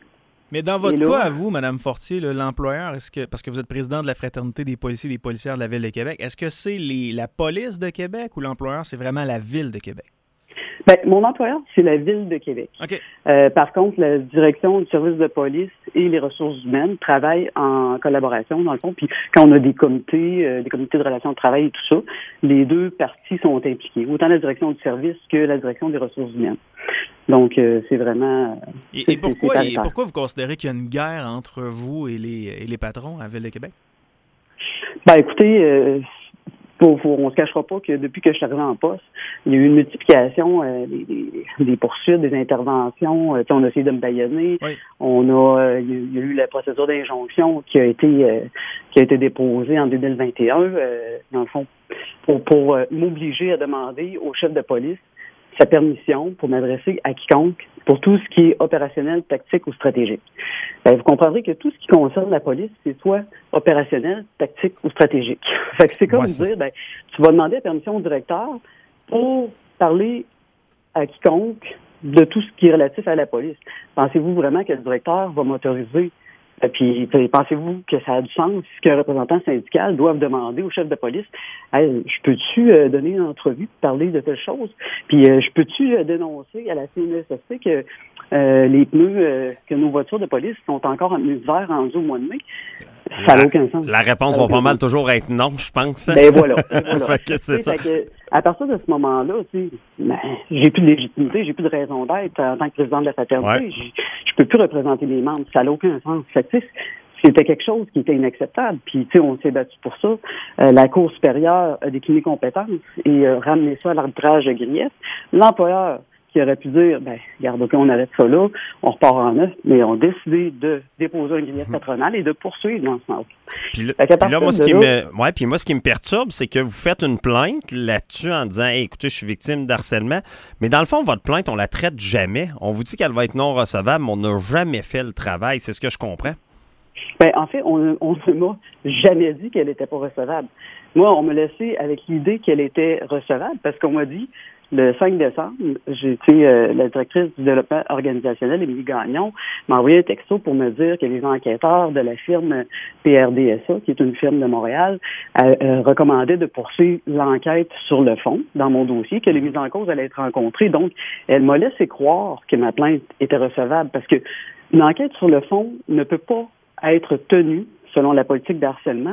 Mais dans votre là, cas, à vous, Mme Fortier, là, l'employeur, est-ce que, parce que vous êtes président de la Fraternité des policiers et des policières de la Ville de Québec, est-ce que c'est les, la police de Québec ou l'employeur, c'est vraiment la Ville de Québec? Ben, mon employeur, c'est la Ville de Québec. OK. Euh, par contre, la direction du service de police et les ressources humaines travaillent en collaboration, dans le fond. Puis quand on a des comités, euh, des comités de relations de travail et tout ça, les deux parties sont impliquées, autant la direction du service que la direction des ressources humaines. Donc, euh, c'est vraiment... Euh, et, c'est, et, pourquoi, c'est, c'est et pourquoi vous considérez qu'il y a une guerre entre vous et les, et les patrons à la Ville de Québec? Ben, écoutez... Euh, Pour, pour, on ne se cachera pas que depuis que je suis arrivé en poste, il y a eu une multiplication euh, des, des, des poursuites, des interventions. Euh, on a essayé de me bâillonner. Oui. On a, euh, il y a eu la procédure d'injonction qui a été euh, qui a été déposée en deux mille vingt et un, euh, dans le fond, pour, pour euh, m'obliger à demander au chef de police sa permission pour m'adresser à quiconque pour tout ce qui est opérationnel, tactique ou stratégique. Ben, vous comprendrez que tout ce qui concerne la police, c'est soit opérationnel, tactique ou stratégique. Fait que c'est comme ouais, c'est... dire, ben, tu vas demander la permission au directeur pour parler à quiconque de tout ce qui est relatif à la police. Pensez-vous vraiment que le directeur va m'autoriser? Et puis, pensez-vous que ça a du sens qu'un représentant syndical doive demander au chef de police, hey, je peux-tu euh, donner une entrevue, parler de telle chose? Puis, euh, je peux-tu euh, dénoncer à la C N S S T que euh, les pneus, euh, que nos voitures de police sont encore en pneus verts rendus au mois de mai? Ça n'a aucun sens. La réponse va pas mal toujours être non, je pense. Ben voilà. Ben voilà. Fait que c'est ça. Fait que, à partir de ce moment-là, tu sais, ben, j'ai plus de légitimité, j'ai plus de raison d'être en tant que président de la fraternité. Ouais. Je, je peux plus représenter les membres. Ça n'a aucun sens. Fait que, c'était quelque chose qui était inacceptable. Puis, tu sais, on s'est battu pour ça. Euh, la Cour supérieure a décliné compétence et euh, ramené ça à l'arbitrage de grief. L'employeur qui aurait pu dire, ben, regarde, OK, on arrête ça là, on repart en neuf, mais on a décidé de déposer un grief patronal et de poursuivre dans ce sens. Puis là, puis là moi, ce qui là, me, ouais, puis moi, ce qui me perturbe, c'est que vous faites une plainte là-dessus en disant, hey, écoutez, je suis victime d'harcèlement, mais dans le fond, votre plainte, on la traite jamais. On vous dit qu'elle va être non recevable, mais on n'a jamais fait le travail. C'est ce que je comprends. Ben, en fait, on ne m'a jamais dit qu'elle n'était pas recevable. Moi, on m'a laissé avec l'idée qu'elle était recevable parce qu'on m'a dit, le cinq décembre, j'ai été euh, la directrice du développement organisationnel, Émilie Gagnon, m'a envoyé un texto pour me dire que les enquêteurs de la firme P R D S A, qui est une firme de Montréal, euh, euh, recommandaient de poursuivre l'enquête sur le fond dans mon dossier, que les mises en cause allaient être rencontrées. Donc, elle m'a laissé croire que ma plainte était recevable parce que une enquête sur le fond ne peut pas être tenue, selon la politique d'harcèlement,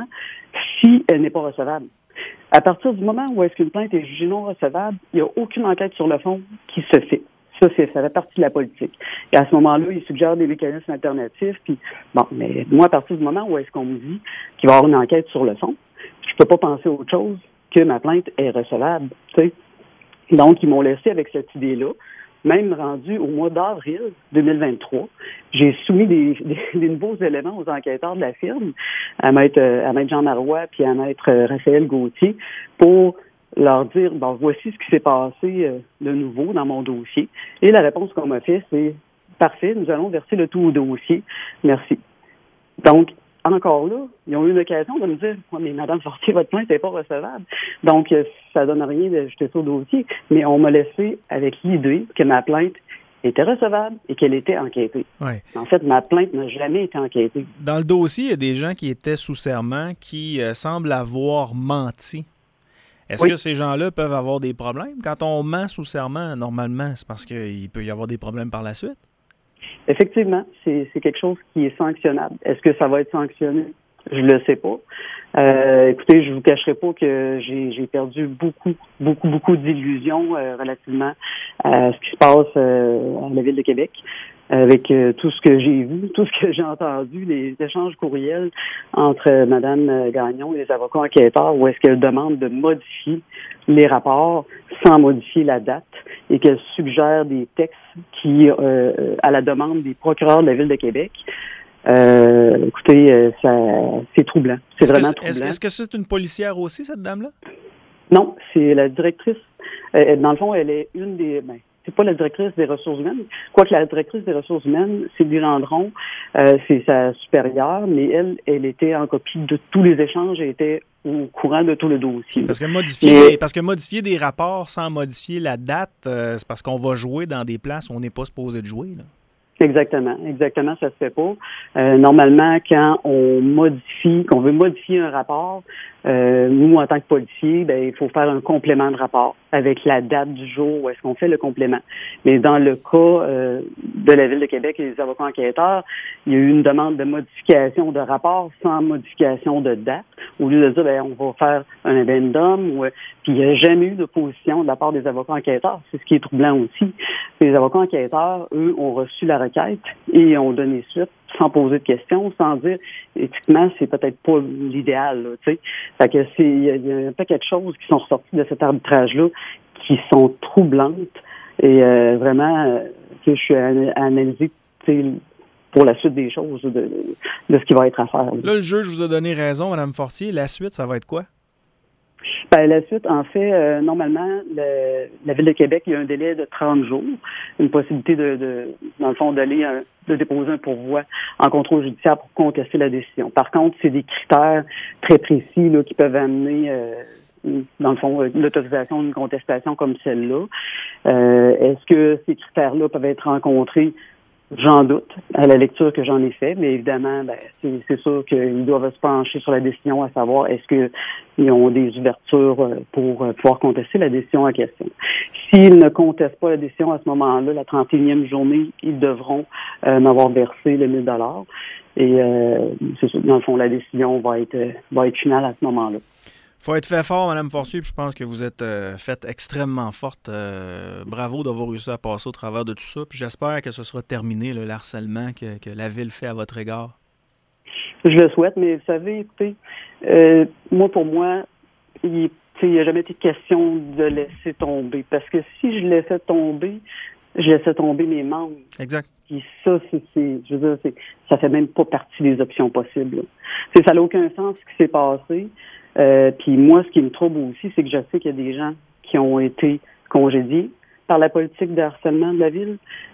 si elle n'est pas recevable. À partir du moment où est-ce qu'une plainte est jugée non recevable, il n'y a aucune enquête sur le fond qui se fait. Ça, c'est, ça fait partie de la politique. Et à ce moment-là, ils suggèrent des mécanismes alternatifs. Puis, bon, mais moi, à partir du moment où est-ce qu'on me dit qu'il va y avoir une enquête sur le fond, je peux pas penser à autre chose que ma plainte est recevable. Tu sais. Donc, ils m'ont laissé avec cette idée-là. Même rendu au mois d'avril deux mille vingt-trois, j'ai soumis des, des, des nouveaux éléments aux enquêteurs de la firme, à maître, à maître Jean Marois puis à maître Raphaël Gauthier, pour leur dire, bon, voici ce qui s'est passé euh, de nouveau dans mon dossier. Et la réponse qu'on m'a fait, c'est, parfait, nous allons verser le tout au dossier. Merci. Donc, encore là, ils ont eu l'occasion de me dire, oh, mais Mme Fortier, votre plainte n'est pas recevable. Donc, ça donne rien de jeter ça au dossier. Mais on m'a laissé avec l'idée que ma plainte était recevable et qu'elle était enquêtée. Ouais. En fait, ma plainte n'a jamais été enquêtée. Dans le dossier, il y a des gens qui étaient sous serment qui euh, semblent avoir menti. Est-ce oui. que ces gens-là peuvent avoir des problèmes? Quand on ment sous serment, normalement, c'est parce qu'il peut y avoir des problèmes par la suite? Effectivement, c'est, c'est quelque chose qui est sanctionnable. Est-ce que ça va être sanctionné? Je le sais pas. Euh, écoutez, je vous cacherai pas que j'ai, j'ai perdu beaucoup, beaucoup, beaucoup d'illusions euh, relativement à ce qui se passe euh, à la Ville de Québec. Avec euh, tout ce que j'ai vu, tout ce que j'ai entendu, les échanges courriels entre euh, Mme Gagnon et les avocats enquêteurs, où est-ce qu'elle demande de modifier les rapports sans modifier la date et qu'elle suggère des textes qui, euh, à la demande des procureurs de la Ville de Québec, euh, écoutez, euh, ça, c'est troublant. C'est est-ce vraiment que, troublant. Est-ce, est-ce que c'est une policière aussi, cette dame-là? Non, c'est la directrice. Euh, dans le fond, elle est une des... Ben, c'est pas la directrice des ressources humaines. Quoique la directrice des ressources humaines, Sylvie Landron, euh, c'est sa supérieure, mais elle, elle était en copie de tous les échanges et était au courant de tout le dossier. Parce que modifier, mais... des, parce que modifier des rapports sans modifier la date, euh, c'est parce qu'on va jouer dans des places où on n'est pas supposé de jouer, là. Exactement, exactement, ça se fait pas. Euh, normalement, quand on modifie, qu'on veut modifier un rapport, euh, nous, en tant que policiers, ben, il faut faire un complément de rapport avec la date du jour où est-ce qu'on fait le complément. Mais dans le cas euh, de la Ville de Québec et des avocats enquêteurs, il y a eu une demande de modification de rapport sans modification de date. Au lieu de dire, ben, on va faire un addendum, ou, puis il n'y a jamais eu d'opposition de la part des avocats enquêteurs. C'est ce qui est troublant aussi. Les avocats enquêteurs, eux, ont reçu la requête et ont donné suite sans poser de questions, sans dire éthiquement, c'est peut-être pas l'idéal, là, tu sais. Fait que c'est, il y a, y a un paquet de choses qui sont ressorties de cet arbitrage-là qui sont troublantes et euh, vraiment, euh, je suis à, à analyser, tu sais, pour la suite des choses, de, de, de ce qui va être à faire. Là. Là, le juge vous a donné raison, Mme Fortier. La suite, ça va être quoi? Ben, la suite, en fait, euh, normalement, le, la Ville de Québec, il y a un délai de trente jours, une possibilité de, de dans le fond, d'aller un, de déposer un pourvoi en contrôle judiciaire pour contester la décision. Par contre, c'est des critères très précis là, qui peuvent amener, euh, dans le fond, l'autorisation d'une contestation comme celle-là. Euh, est-ce que ces critères-là peuvent être rencontrés? J'en doute, à la lecture que j'en ai fait, mais évidemment, ben, c'est, c'est sûr qu'ils doivent se pencher sur la décision, à savoir est-ce qu'ils ont des ouvertures pour pouvoir contester la décision en question. S'ils ne contestent pas la décision à ce moment-là, la trente et unième journée, ils devront euh, m'avoir versé le mille dollars. Et euh, c'est sûr, dans le fond, la décision va être va être finale à ce moment-là. Faut être fait fort, Mme Fortier, puis je pense que vous êtes euh, faite extrêmement forte. Euh, bravo d'avoir réussi à passer au travers de tout ça. Puis j'espère que ce sera terminé, là, le harcèlement que, que la Ville fait à votre égard. Je le souhaite, mais vous savez, écoutez, euh, moi, pour moi, il n'y a jamais été question de laisser tomber. Parce que si je laissais tomber, je laissais tomber mes membres. Exact. Puis ça, c'est, c'est, je veux dire, c'est, ça fait même pas partie des options possibles. C'est, ça n'a aucun sens ce qui s'est passé. Euh, puis moi, ce qui me trouble aussi, c'est que je sais qu'il y a des gens qui ont été congédiés par la politique de harcèlement de la Ville.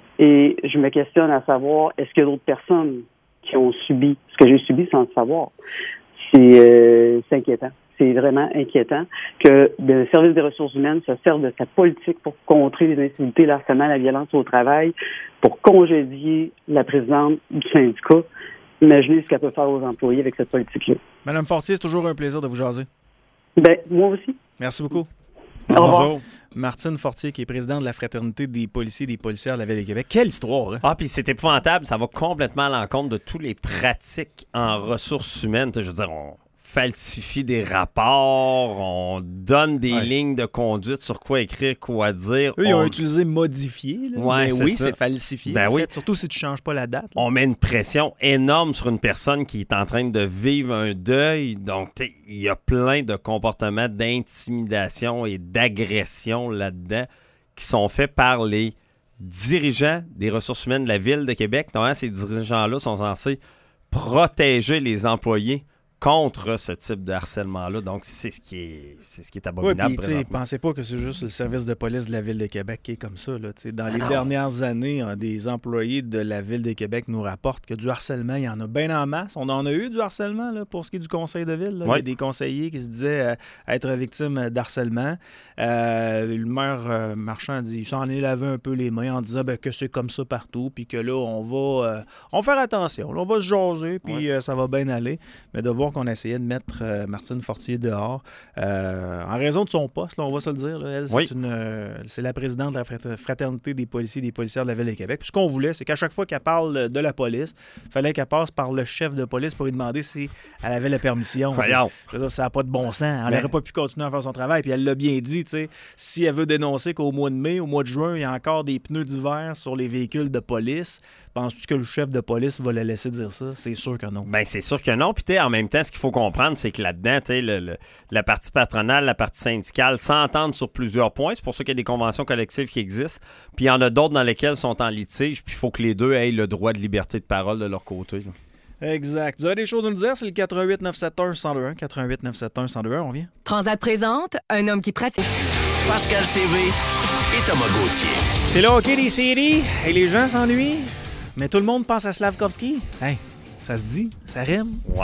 Et je me questionne à savoir, est-ce qu'il y a d'autres personnes qui ont subi ce que j'ai subi sans le savoir? C'est, euh, c'est inquiétant. C'est vraiment inquiétant que le service des ressources humaines se serve de sa politique pour contrer les incivilités, le harcèlement, la violence au travail, pour congédier la présidente du syndicat. Imaginez ce qu'elle peut faire aux employés avec cette politique-là. Madame Fortier, c'est toujours un plaisir de vous jaser. Ben, moi aussi. Merci beaucoup. Au revoir. Bonjour. Martine Fortier, qui est présidente de la Fraternité des policiers et des policières de la Ville de Québec. Quelle histoire, hein? Ah, puis c'est épouvantable. Ça va complètement à l'encontre de tous les pratiques en ressources humaines. Je veux dire, on falsifie des rapports, on donne des ouais. lignes de conduite sur quoi écrire, quoi dire. Eux, ils on... ont utilisé modifié. Là. Ouais, mais c'est oui, ça. c'est falsifié. Ben oui. Fait, surtout si tu ne changes pas la date. Là. On met une pression énorme sur une personne qui est en train de vivre un deuil. Donc, il y a plein de comportements d'intimidation et d'agression là-dedans qui sont faits par les dirigeants des ressources humaines de la Ville de Québec. Donc, ces dirigeants-là sont censés protéger les employés contre ce type de harcèlement-là. Donc, c'est ce qui est, c'est ce qui est abominable. Oui, puis pensez pas que c'est juste le service de police de la Ville de Québec qui est comme ça. Là, dans les ah dernières années, hein, des employés de la Ville de Québec nous rapportent que du harcèlement, il y en a bien en masse. On en a eu du harcèlement là, pour ce qui est du conseil de ville. Là. Oui. Il y a des conseillers qui se disaient euh, être victimes d'harcèlement. Euh, le maire euh, Marchand dit il s'en est lavé un peu les mains en disant ben, que c'est comme ça partout, puis que là, on va, euh, on va faire attention. Là, on va se jaser, puis oui. euh, ça va bien aller. Mais de voir qu'on essayait de mettre euh, Martine Fortier dehors euh, en raison de son poste, là, on va se le dire. Là, elle, c'est, oui. une, euh, c'est la présidente de la Fraternité des policiers et des policières de la Ville de Québec. Puis ce qu'on voulait, c'est qu'à chaque fois qu'elle parle de la police, il fallait qu'elle passe par le chef de police pour lui demander si elle avait la permission. Voyons. Ça, ça n'a pas de bon sens. Elle n'aurait pas pu continuer à faire son travail. Puis elle l'a bien dit, tu sais, si elle veut dénoncer qu'au mois de mai, au mois de juin, il y a encore des pneus d'hiver sur les véhicules de police, penses-tu que le chef de police va la laisser dire ça? C'est sûr que non. Bien, c'est sûr que non. Puis en même temps, ce qu'il faut comprendre, c'est que là-dedans, le, le, la partie patronale, la partie syndicale s'entendent sur plusieurs points. C'est pour ça qu'il y a des conventions collectives qui existent. Puis il y en a d'autres dans lesquelles sont en litige. Puis il faut que les deux aient le droit de liberté de parole de leur côté. Là. Exact. Vous avez des choses à nous dire? C'est le quatre un huit neuf sept un un zéro deux un. quatre un huit neuf sept un un zéro deux un. On vient. Transat présente un homme qui pratique. Pascal C V et Thomas Gauthier. C'est le hockey des séries et les gens s'ennuient. Mais tout le monde pense à Slavkovski. Hey, Ça se dit? Ça rime? Wow!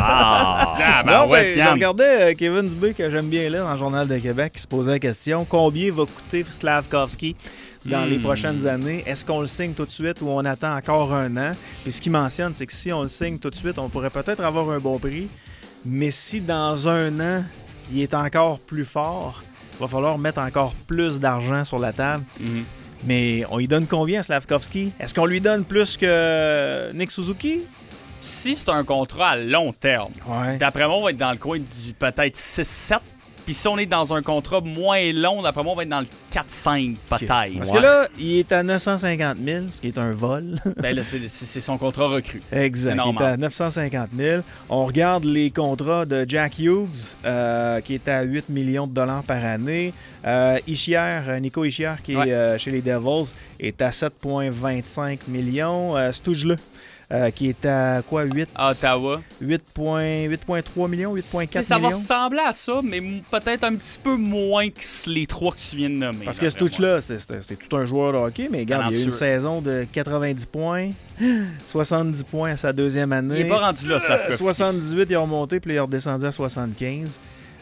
Ah, ben Non, ouais, mais je Yann. regardais euh, Kevin Dubé, que j'aime bien là, dans le Journal de Québec, qui se posait la question, combien va coûter Slavkovski dans Hmm. les prochaines années? Est-ce qu'on le signe tout de suite ou on attend encore un an? Puis ce qu'il mentionne, c'est que si on le signe tout de suite, on pourrait peut-être avoir un bon prix, mais si dans un an, il est encore plus fort, il va falloir mettre encore plus d'argent sur la table. Mhm. Mais on lui donne combien à Slavkovski? Est-ce qu'on lui donne plus que Nick Suzuki? Si c'est un contrat à long terme, Ouais. d'après moi, on va être dans le coin du peut-être six sept. Puis si on est dans un contrat moins long, d'après moi, on va être dans le quatre cinq peut-être. Parce Ouais. que là, il est à neuf cent cinquante mille, ce qui est un vol. Ben là, c'est, c'est- c'est son contrat recru. Exact. C'est Il est normal. à neuf cent cinquante mille. On regarde les contrats de Jack Hughes, euh, qui est à huit millions de dollars par année. Euh, Ishier, euh, Nico Ishier, qui Ouais. est euh, chez les Devils, est à sept virgule vingt-cinq millions. Euh, Stougeleux, euh, qui est à quoi, huit, À Ottawa. huit virgule trois millions, huit virgule T'sais, quatre ça va millions. ressembler à ça, mais m- peut-être un petit peu moins que les trois que tu viens de nommer. Parce que d'après moi. Stouch-là, c'est, c'est- c'est tout un joueur de hockey, mais regarde, il y a eu une Talentueux. saison de quatre-vingt-dix points, soixante-dix points à sa deuxième année. Il est pas rendu là, Slavkovski. soixante-dix-huit, ils ont remonté, puis ils ont redescendu à soixante-quinze.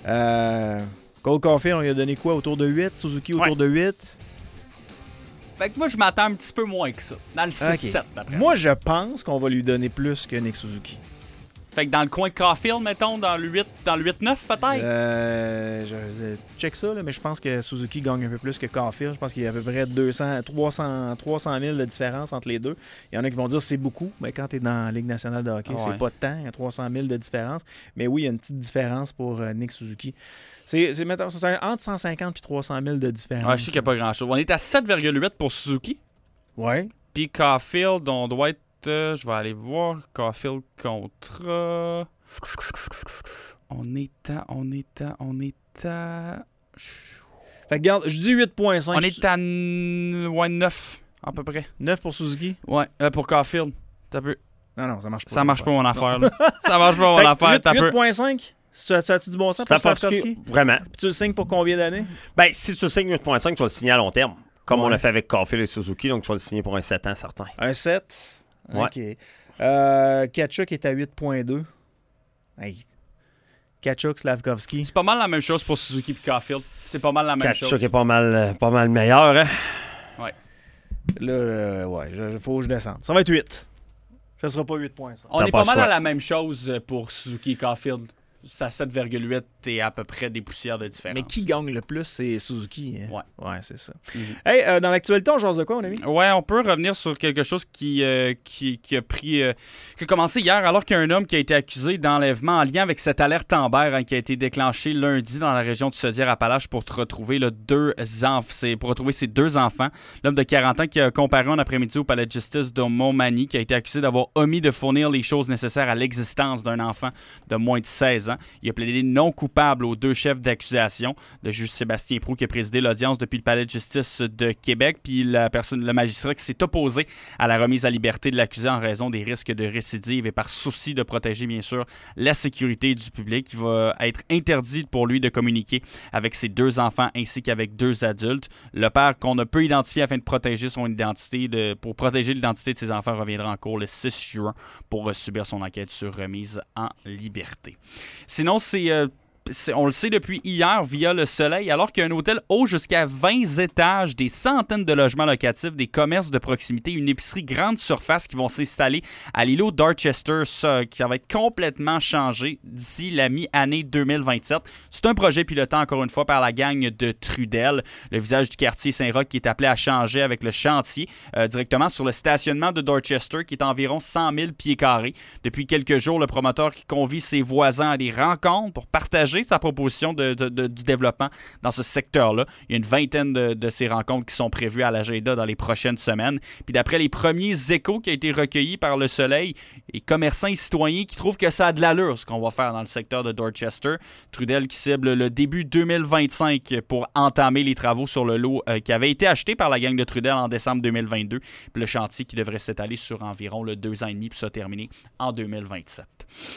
Euh, Cole Caulfield, on lui a donné quoi? Autour de huit? Suzuki, autour Ouais. de huit? Fait que moi, je m'attends un petit peu moins que ça. Dans le six sept, Ok. d'après moi. Moi, je pense qu'on va lui donner plus que Nick Suzuki. Fait que dans le coin de Caulfield, mettons, dans le huit dans le huit neuf, peut-être. Euh, je, je check ça, là, mais je pense que Suzuki gagne un peu plus que Caulfield. Je pense qu'il y a à peu près deux cents, trois cents, trois cent mille de différence entre les deux. Il y en a qui vont dire que c'est beaucoup, mais quand tu es dans la Ligue nationale de hockey, Ouais. c'est pas tant, il y a trois cent mille de différence. Mais oui, il y a une petite différence pour euh, Nick Suzuki. C'est, c'est, mettons, c'est un- entre cent cinquante et trois cent mille de différence. Ouais, je sais qu'il n'y a pas grand-chose. On est à sept virgule huit pour Suzuki. Ouais. Puis Caulfield, on doit être... euh, je vais aller voir. Caulfield contrat... On est à... On est à... On est à... Fait que regarde, je dis huit virgule cinq. On est à n- ouais, neuf, à peu près. neuf pour Suzuki? Ouais, euh, pour Caulfield. T'as peu. Non, non, ça marche pas. Ça marche pas mon affaire, là. Ça marche pas mon affaire, t'as peu. huit virgule cinq? Ça, ça a-tu du bon sens pour Slavkovski, Slavkovski? vraiment. Puis tu le signes pour combien d'années? Ben, si tu signes huit virgule cinq, tu vas le signer à long terme. Comme Ouais. on a fait avec Caulfield et Suzuki, donc tu vas le signer pour un sept ans certain. Un sept? Ouais. OK. Euh, Kachuk est à huit virgule deux. Hey. Kachuk, Slavkovski. C'est pas mal la même chose pour Suzuki et Caulfield. C'est pas mal la même chose. Kachuk est pas mal, euh, pas mal meilleur, hein? Là, euh, ouais, il faut que je descende. Ça va être huit. Ça sera pas huit virgule cinq. On T'as est pas pas mal le choix. à la même chose pour Suzuki et Caulfield. C'est à sept virgule huit et à peu près des poussières de différence. Mais qui gagne le plus, c'est Suzuki. Hein? Ouais. Ouais, c'est ça. Mhm. Hey, euh, dans l'actualité, on jase de quoi, mon ami? Ouais, on peut revenir sur quelque chose qui, euh, qui, qui a pris, euh, qui a commencé hier, alors qu'il y a un homme qui a été accusé d'enlèvement en lien avec cette alerte Amber hein, qui a été déclenchée lundi dans la région de Chaudière-Appalaches pour retrouver là, deux enfants, c'est pour retrouver ses deux enfants. L'homme de quarante ans qui a comparé en après-midi au palais de justice de Montmagny, qui a été accusé d'avoir omis de fournir les choses nécessaires à l'existence d'un enfant de moins de seize ans. Il a plaidé non coupable aux deux chefs d'accusation, le juge Sébastien Proulx qui a présidé l'audience depuis le palais de justice de Québec, puis la personne, le magistrat qui s'est opposé à la remise à liberté de l'accusé en raison des risques de récidive et par souci de protéger bien sûr la sécurité du public. Il va être interdit pour lui de communiquer avec ses deux enfants ainsi qu'avec deux adultes. Le père qu'on ne peut identifier afin de protéger son identité, de, pour protéger l'identité de ses enfants, reviendra en cours le six juin pour subir son enquête sur remise en liberté. Sinon, c'est... Euh, C'est- on le sait depuis hier via Le Soleil, alors qu'il y a un hôtel haut jusqu'à vingt étages, des centaines de logements locatifs, des commerces de proximité, une épicerie grande surface qui vont s'installer à l'îlot Dorchester, ça, qui va être complètement changé d'ici la mi-année deux mille vingt-sept. C'est un projet piloté encore une fois par la gang de Trudel, le visage du quartier Saint-Roch qui est appelé à changer avec le chantier euh, directement sur le stationnement de Dorchester qui est environ cent mille pieds carrés. Depuis quelques jours, le promoteur qui convie ses voisins à des rencontres pour partager sa proposition de, de, de, du développement dans ce secteur-là. Il y a une vingtaine de, de ces rencontres qui sont prévues à l'agenda dans les prochaines semaines. Puis d'après les premiers échos qui ont été recueillis par Le Soleil, les commerçants et citoyens qui trouvent que ça a de l'allure ce qu'on va faire dans le secteur de Dorchester. Trudel qui cible le début deux mille vingt-cinq pour entamer les travaux sur le lot euh, qui avait été acheté par la gang de Trudel en décembre deux mille vingt-deux. Puis le chantier qui devrait s'étaler sur environ le deux ans et demi puis ça terminer en deux mille vingt-sept.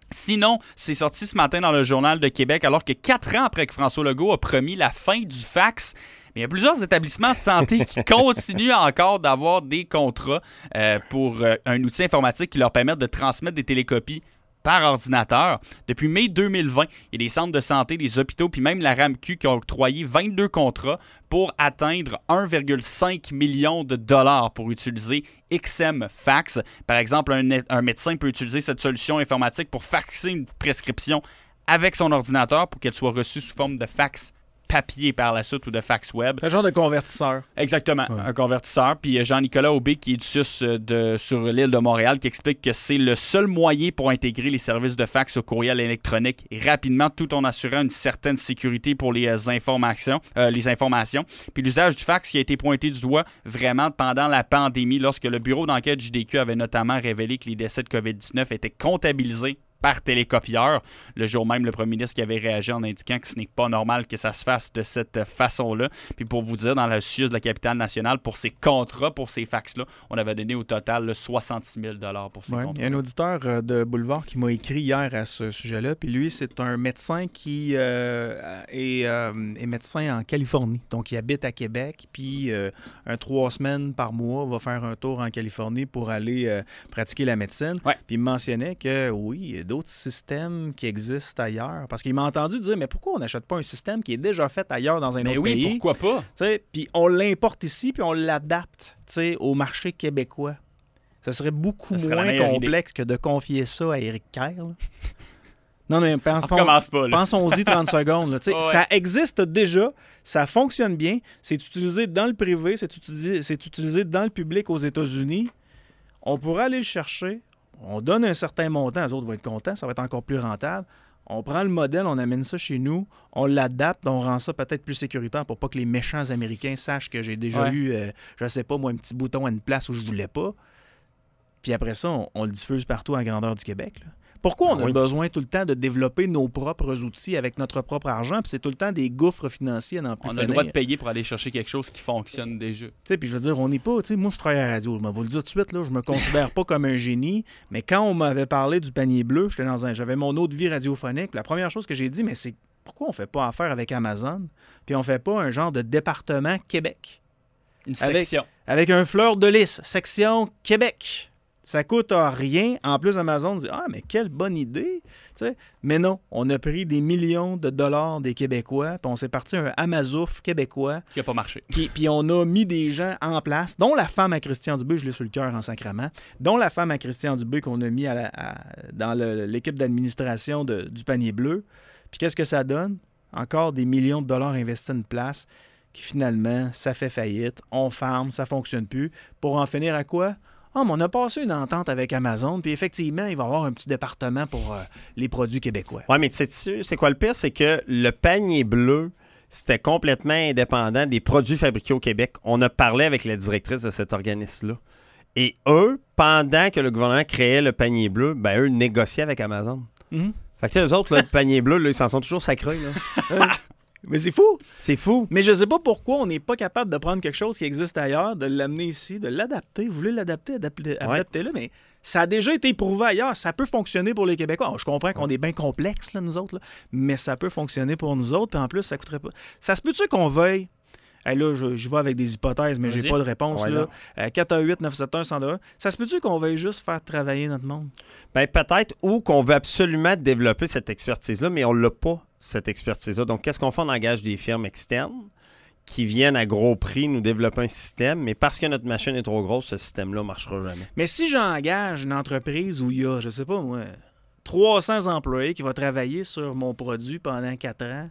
Sinon, c'est sorti ce matin dans le Journal de Québec, alors que quatre ans après que François Legault a promis la fin du fax, il y a plusieurs établissements de santé qui continuent encore d'avoir des contrats euh, pour euh, un outil informatique qui leur permet de transmettre des télécopies par ordinateur. Depuis mai deux mille vingt, il y a des centres de santé, des hôpitaux, puis même la R A M Q qui ont octroyé vingt-deux contrats pour atteindre un virgule cinq million de dollars pour utiliser X M Fax. Par exemple, un, un médecin peut utiliser cette solution informatique pour faxer une prescription avec son ordinateur pour qu'elle soit reçue sous forme de fax papier par la suite ou de fax web. Un genre de convertisseur. Exactement, ouais. Un convertisseur. Puis Jean-Nicolas Aubé, qui est du S U S de, sur l'île de Montréal, qui explique que c'est le seul moyen pour intégrer les services de fax au courriel électronique et rapidement, tout en assurant une certaine sécurité pour les euh, informations. Euh, les informations. Puis l'usage du fax qui a été pointé du doigt vraiment pendant la pandémie, lorsque le bureau d'enquête J D Q avait notamment révélé que les décès de covid dix-neuf étaient comptabilisés par télécopieur. Le jour même, le premier ministre qui avait réagi en indiquant que ce n'est pas normal que ça se fasse de cette façon-là. Puis pour vous dire, dans le S U S de la capitale nationale, pour ces contrats, pour ces fax-là, on avait donné au total là, soixante-six mille dollars pour ces ouais, contrats. Il y a un auditeur de Boulevard qui m'a écrit hier à ce sujet-là. Puis lui, c'est un médecin qui euh, est, euh, est médecin en Californie. Donc, il habite à Québec. Puis, euh, un trois semaines par mois, va faire un tour en Californie pour aller euh, pratiquer la médecine. Ouais. Puis, il mentionnait que oui, il y a d'autres systèmes qui existent ailleurs. Parce qu'il m'a entendu dire, mais pourquoi on n'achète pas un système qui est déjà fait ailleurs dans un mais autre oui, pays? pourquoi pas? T'sais, puis on l'importe ici, puis on l'adapte au marché québécois. Ça serait beaucoup ça serait moins complexe idée. que de confier ça à Éric Kerr. Là. Non, mais pense, on commence pas, là. Pensons-y trente secondes. Là, ouais. Ça existe déjà, ça fonctionne bien, c'est utilisé dans le privé, c'est utilisé, c'est utilisé dans le public aux États-Unis. On pourrait aller le chercher. On donne un certain montant, les autres vont être contents, ça va être encore plus rentable. On prend le modèle, on amène ça chez nous, on l'adapte, on rend ça peut-être plus sécuritaire pour pas que les méchants Américains sachent que j'ai déjà ouais. eu, euh, je sais pas, moi, un petit bouton à une place où je voulais pas. Puis après ça, on, on le diffuse partout à la grandeur du Québec. Là. Pourquoi on a oui. besoin tout le temps de développer nos propres outils avec notre propre argent? Puis c'est tout le temps des gouffres financiers à n'en plus On finir. a le droit de payer pour aller chercher quelque chose qui fonctionne déjà. Tu sais, puis je veux dire, on n'est pas... Tu sais, moi, je travaille à la radio. Je vais vous le dire tout de suite, là, je me considère pas comme un génie. Mais quand on m'avait parlé du panier bleu, j'étais dans un, j'avais mon autre vie radiophonique. Puis la première chose que j'ai dit, mais c'est pourquoi on fait pas affaire avec Amazon? Puis on fait pas un genre de département Québec? Une section. Avec, avec un fleur de lys. Section Québec. Ça coûte rien. En plus, Amazon dit « Ah, mais quelle bonne idée! » Mais non, on a pris des millions de dollars des Québécois, puis on s'est parti un Amazouf québécois. Qui n'a pas marché. Puis, puis on a mis des gens en place, dont la femme à Christian Dubé, je l'ai sur le cœur en sacrament, dont la femme à Christian Dubé qu'on a mis à la, à, dans le, l'équipe d'administration de, du panier bleu. Puis qu'est-ce que ça donne? Encore des millions de dollars investis en place, qui finalement, ça fait faillite, on ferme, ça ne fonctionne plus. Pour en finir à quoi? Ah, mais on a passé une entente avec Amazon, puis effectivement, il va y avoir un petit département pour euh, les produits québécois. Oui, mais tu sais, c'est quoi le pire? C'est que le panier bleu, c'était complètement indépendant des produits fabriqués au Québec. On a parlé avec la directrice de cet organisme-là. Et eux, pendant que le gouvernement créait le panier bleu, ben eux négociaient avec Amazon. Mm-hmm. Fait que eux autres, là, le panier bleu, là, ils s'en sont toujours sacrés. Là. Mais c'est fou! C'est fou! Mais je sais pas pourquoi on n'est pas capable de prendre quelque chose qui existe ailleurs, de l'amener ici, de l'adapter. Vous voulez l'adapter, adapter, adaptez-le, ouais. Mais ça a déjà été prouvé ailleurs. Ça peut fonctionner pour les Québécois. Oh, je comprends qu'on est bien complexes, là, nous autres, là, mais ça peut fonctionner pour nous autres, puis en plus, ça coûterait pas... Ça se peut-tu qu'on veuille... Hey, là, je, je vais avec des hypothèses, mais Vas-y. j'ai pas de réponse. Ouais, là. Euh, quatre un huit neuf sept un un zéro un. Ça se peut-tu qu'on veuille juste faire travailler notre monde? Bien, peut-être, ou qu'on veut absolument développer cette expertise-là, mais on l'a pas, cette expertise-là. Donc, qu'est-ce qu'on fait? On engage des firmes externes qui viennent à gros prix nous développer un système, mais parce que notre machine est trop grosse, ce système-là ne marchera jamais. Mais si j'engage une entreprise où il y a, je sais pas moi, trois cents employés qui vont travailler sur mon produit pendant quatre ans,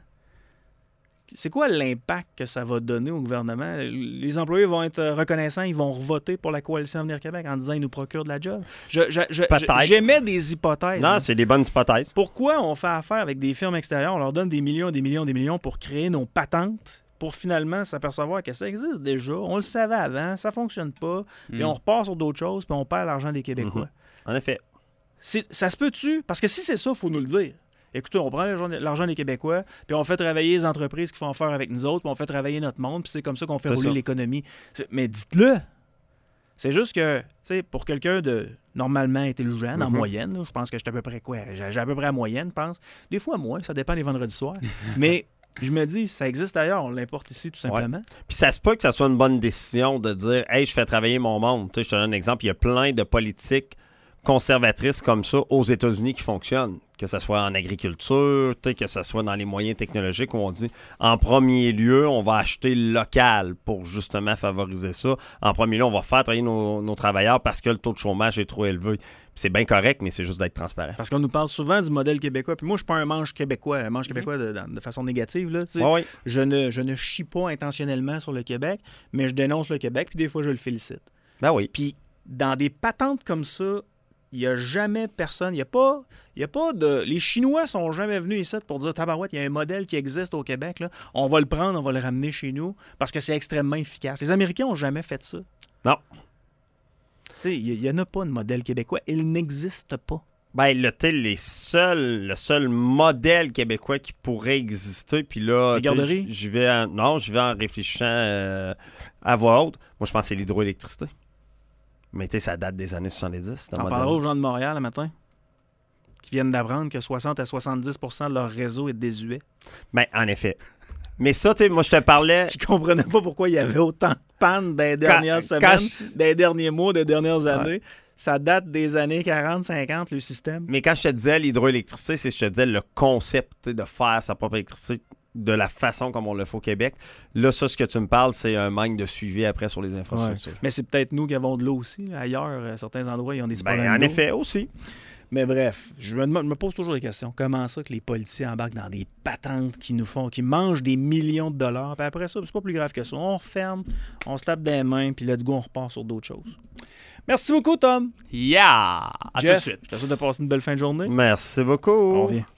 c'est quoi l'impact que ça va donner au gouvernement? Les employés vont être reconnaissants, ils vont voter pour la Coalition Avenir Québec en disant qu'ils nous procurent de la job. Je, je, je, j'émets des hypothèses. Non, hein. C'est des bonnes hypothèses. Pourquoi on fait affaire avec des firmes extérieures, on leur donne des millions, des millions, des millions pour créer nos patentes, pour finalement s'apercevoir que ça existe déjà, on le savait avant, ça fonctionne pas, puis mm. on repart sur d'autres choses, puis on perd l'argent des Québécois. Mm-hmm. En effet. C'est, ça se peut-tu? Parce que si c'est ça, il faut nous le dire. Écoutez, on prend l'argent des Québécois, puis on fait travailler les entreprises qui font affaire avec nous autres, puis on fait travailler notre monde, puis c'est comme ça qu'on fait c'est rouler ça. l'économie. Mais dites-le! C'est juste que, tu sais, pour quelqu'un de normalement intelligent, en Mhm. moyenne, là, je pense que j'étais à peu près quoi? J'ai j'ai à peu près la moyenne, je pense. Des fois moins, ça dépend des vendredis soirs. Mais je me dis, ça existe ailleurs, on l'importe ici tout simplement. Puis ça se peut que ça soit une bonne décision de dire « Hey, je fais travailler mon monde. » Tu sais, je te donne un exemple. Il y a plein de politiques conservatrices comme ça aux États-Unis qui fonctionnent. Que ce soit en agriculture, tu sais, que ce soit dans les moyens technologiques où on dit en premier lieu, on va acheter local pour justement favoriser ça. En premier lieu, on va faire travailler nos, nos travailleurs parce que le taux de chômage est trop élevé. Puis c'est bien correct, mais c'est juste d'être transparent. Parce qu'on nous parle souvent du modèle québécois. Puis moi, je suis pas un manche québécois, un manche québécois de, de façon négative. Là, tu sais. Ouais, ouais. je, ne, je ne chie pas intentionnellement sur le Québec, mais je dénonce le Québec, puis des fois, je le félicite. Ben oui. Puis dans des patentes comme ça, il n'y a jamais personne, il n'y a pas... Il y a pas de. Les Chinois sont jamais venus ici pour dire tabarouette, il y a un modèle qui existe au Québec, là. On va le prendre, on va le ramener chez nous parce que c'est extrêmement efficace. Les Américains n'ont jamais fait ça. Non. Tu sais, il n'y en a pas de modèle québécois. Il n'existe pas. Ben, le, tu sais, les seuls, le seul modèle québécois qui pourrait exister, puis là, Les tu sais, garderies? j- j'y vais en, non, j'y vais en réfléchissant euh, à voix haute. Moi, je pense que c'est l'hydroélectricité. Mais tu sais, ça date des années soixante-dix. ce On modèle. parlera aux gens de Montréal le matin qui viennent d'apprendre que soixante à soixante-dix pour cent de leur réseau est désuet. Ben, en effet. Mais ça, tu sais, moi, je te parlais... Qui ne comprenaient pas pourquoi il y avait autant de pannes dans les dernières Quand- semaines, quand dans les derniers mois, des dernières années. Ça date des années quarante cinquante, le système. Mais quand je te disais l'hydroélectricité, c'est je te disais le concept tu sais, de faire sa propre électricité de la façon comme on le fait au Québec. Là, ça, ce que tu me parles, c'est un manque de suivi après sur les infrastructures. Mais c'est peut-être nous qui avons de l'eau aussi. là. Ailleurs, euh, certains endroits, ils ont des Ben, problèmes en d'eau. effet, aussi. Mais bref, je me, demande- je me pose toujours des questions. Comment ça que les policiers embarquent dans des patentes qui nous font, qui mangent des millions de dollars, puis après ça, c'est pas plus grave que ça. On referme, on se tape des mains, puis let's go, on repart sur d'autres choses. Merci beaucoup, Tom. Yeah! À tout de Jeff, suite. j'essaie de passer une belle fin de journée. Merci beaucoup. On revient.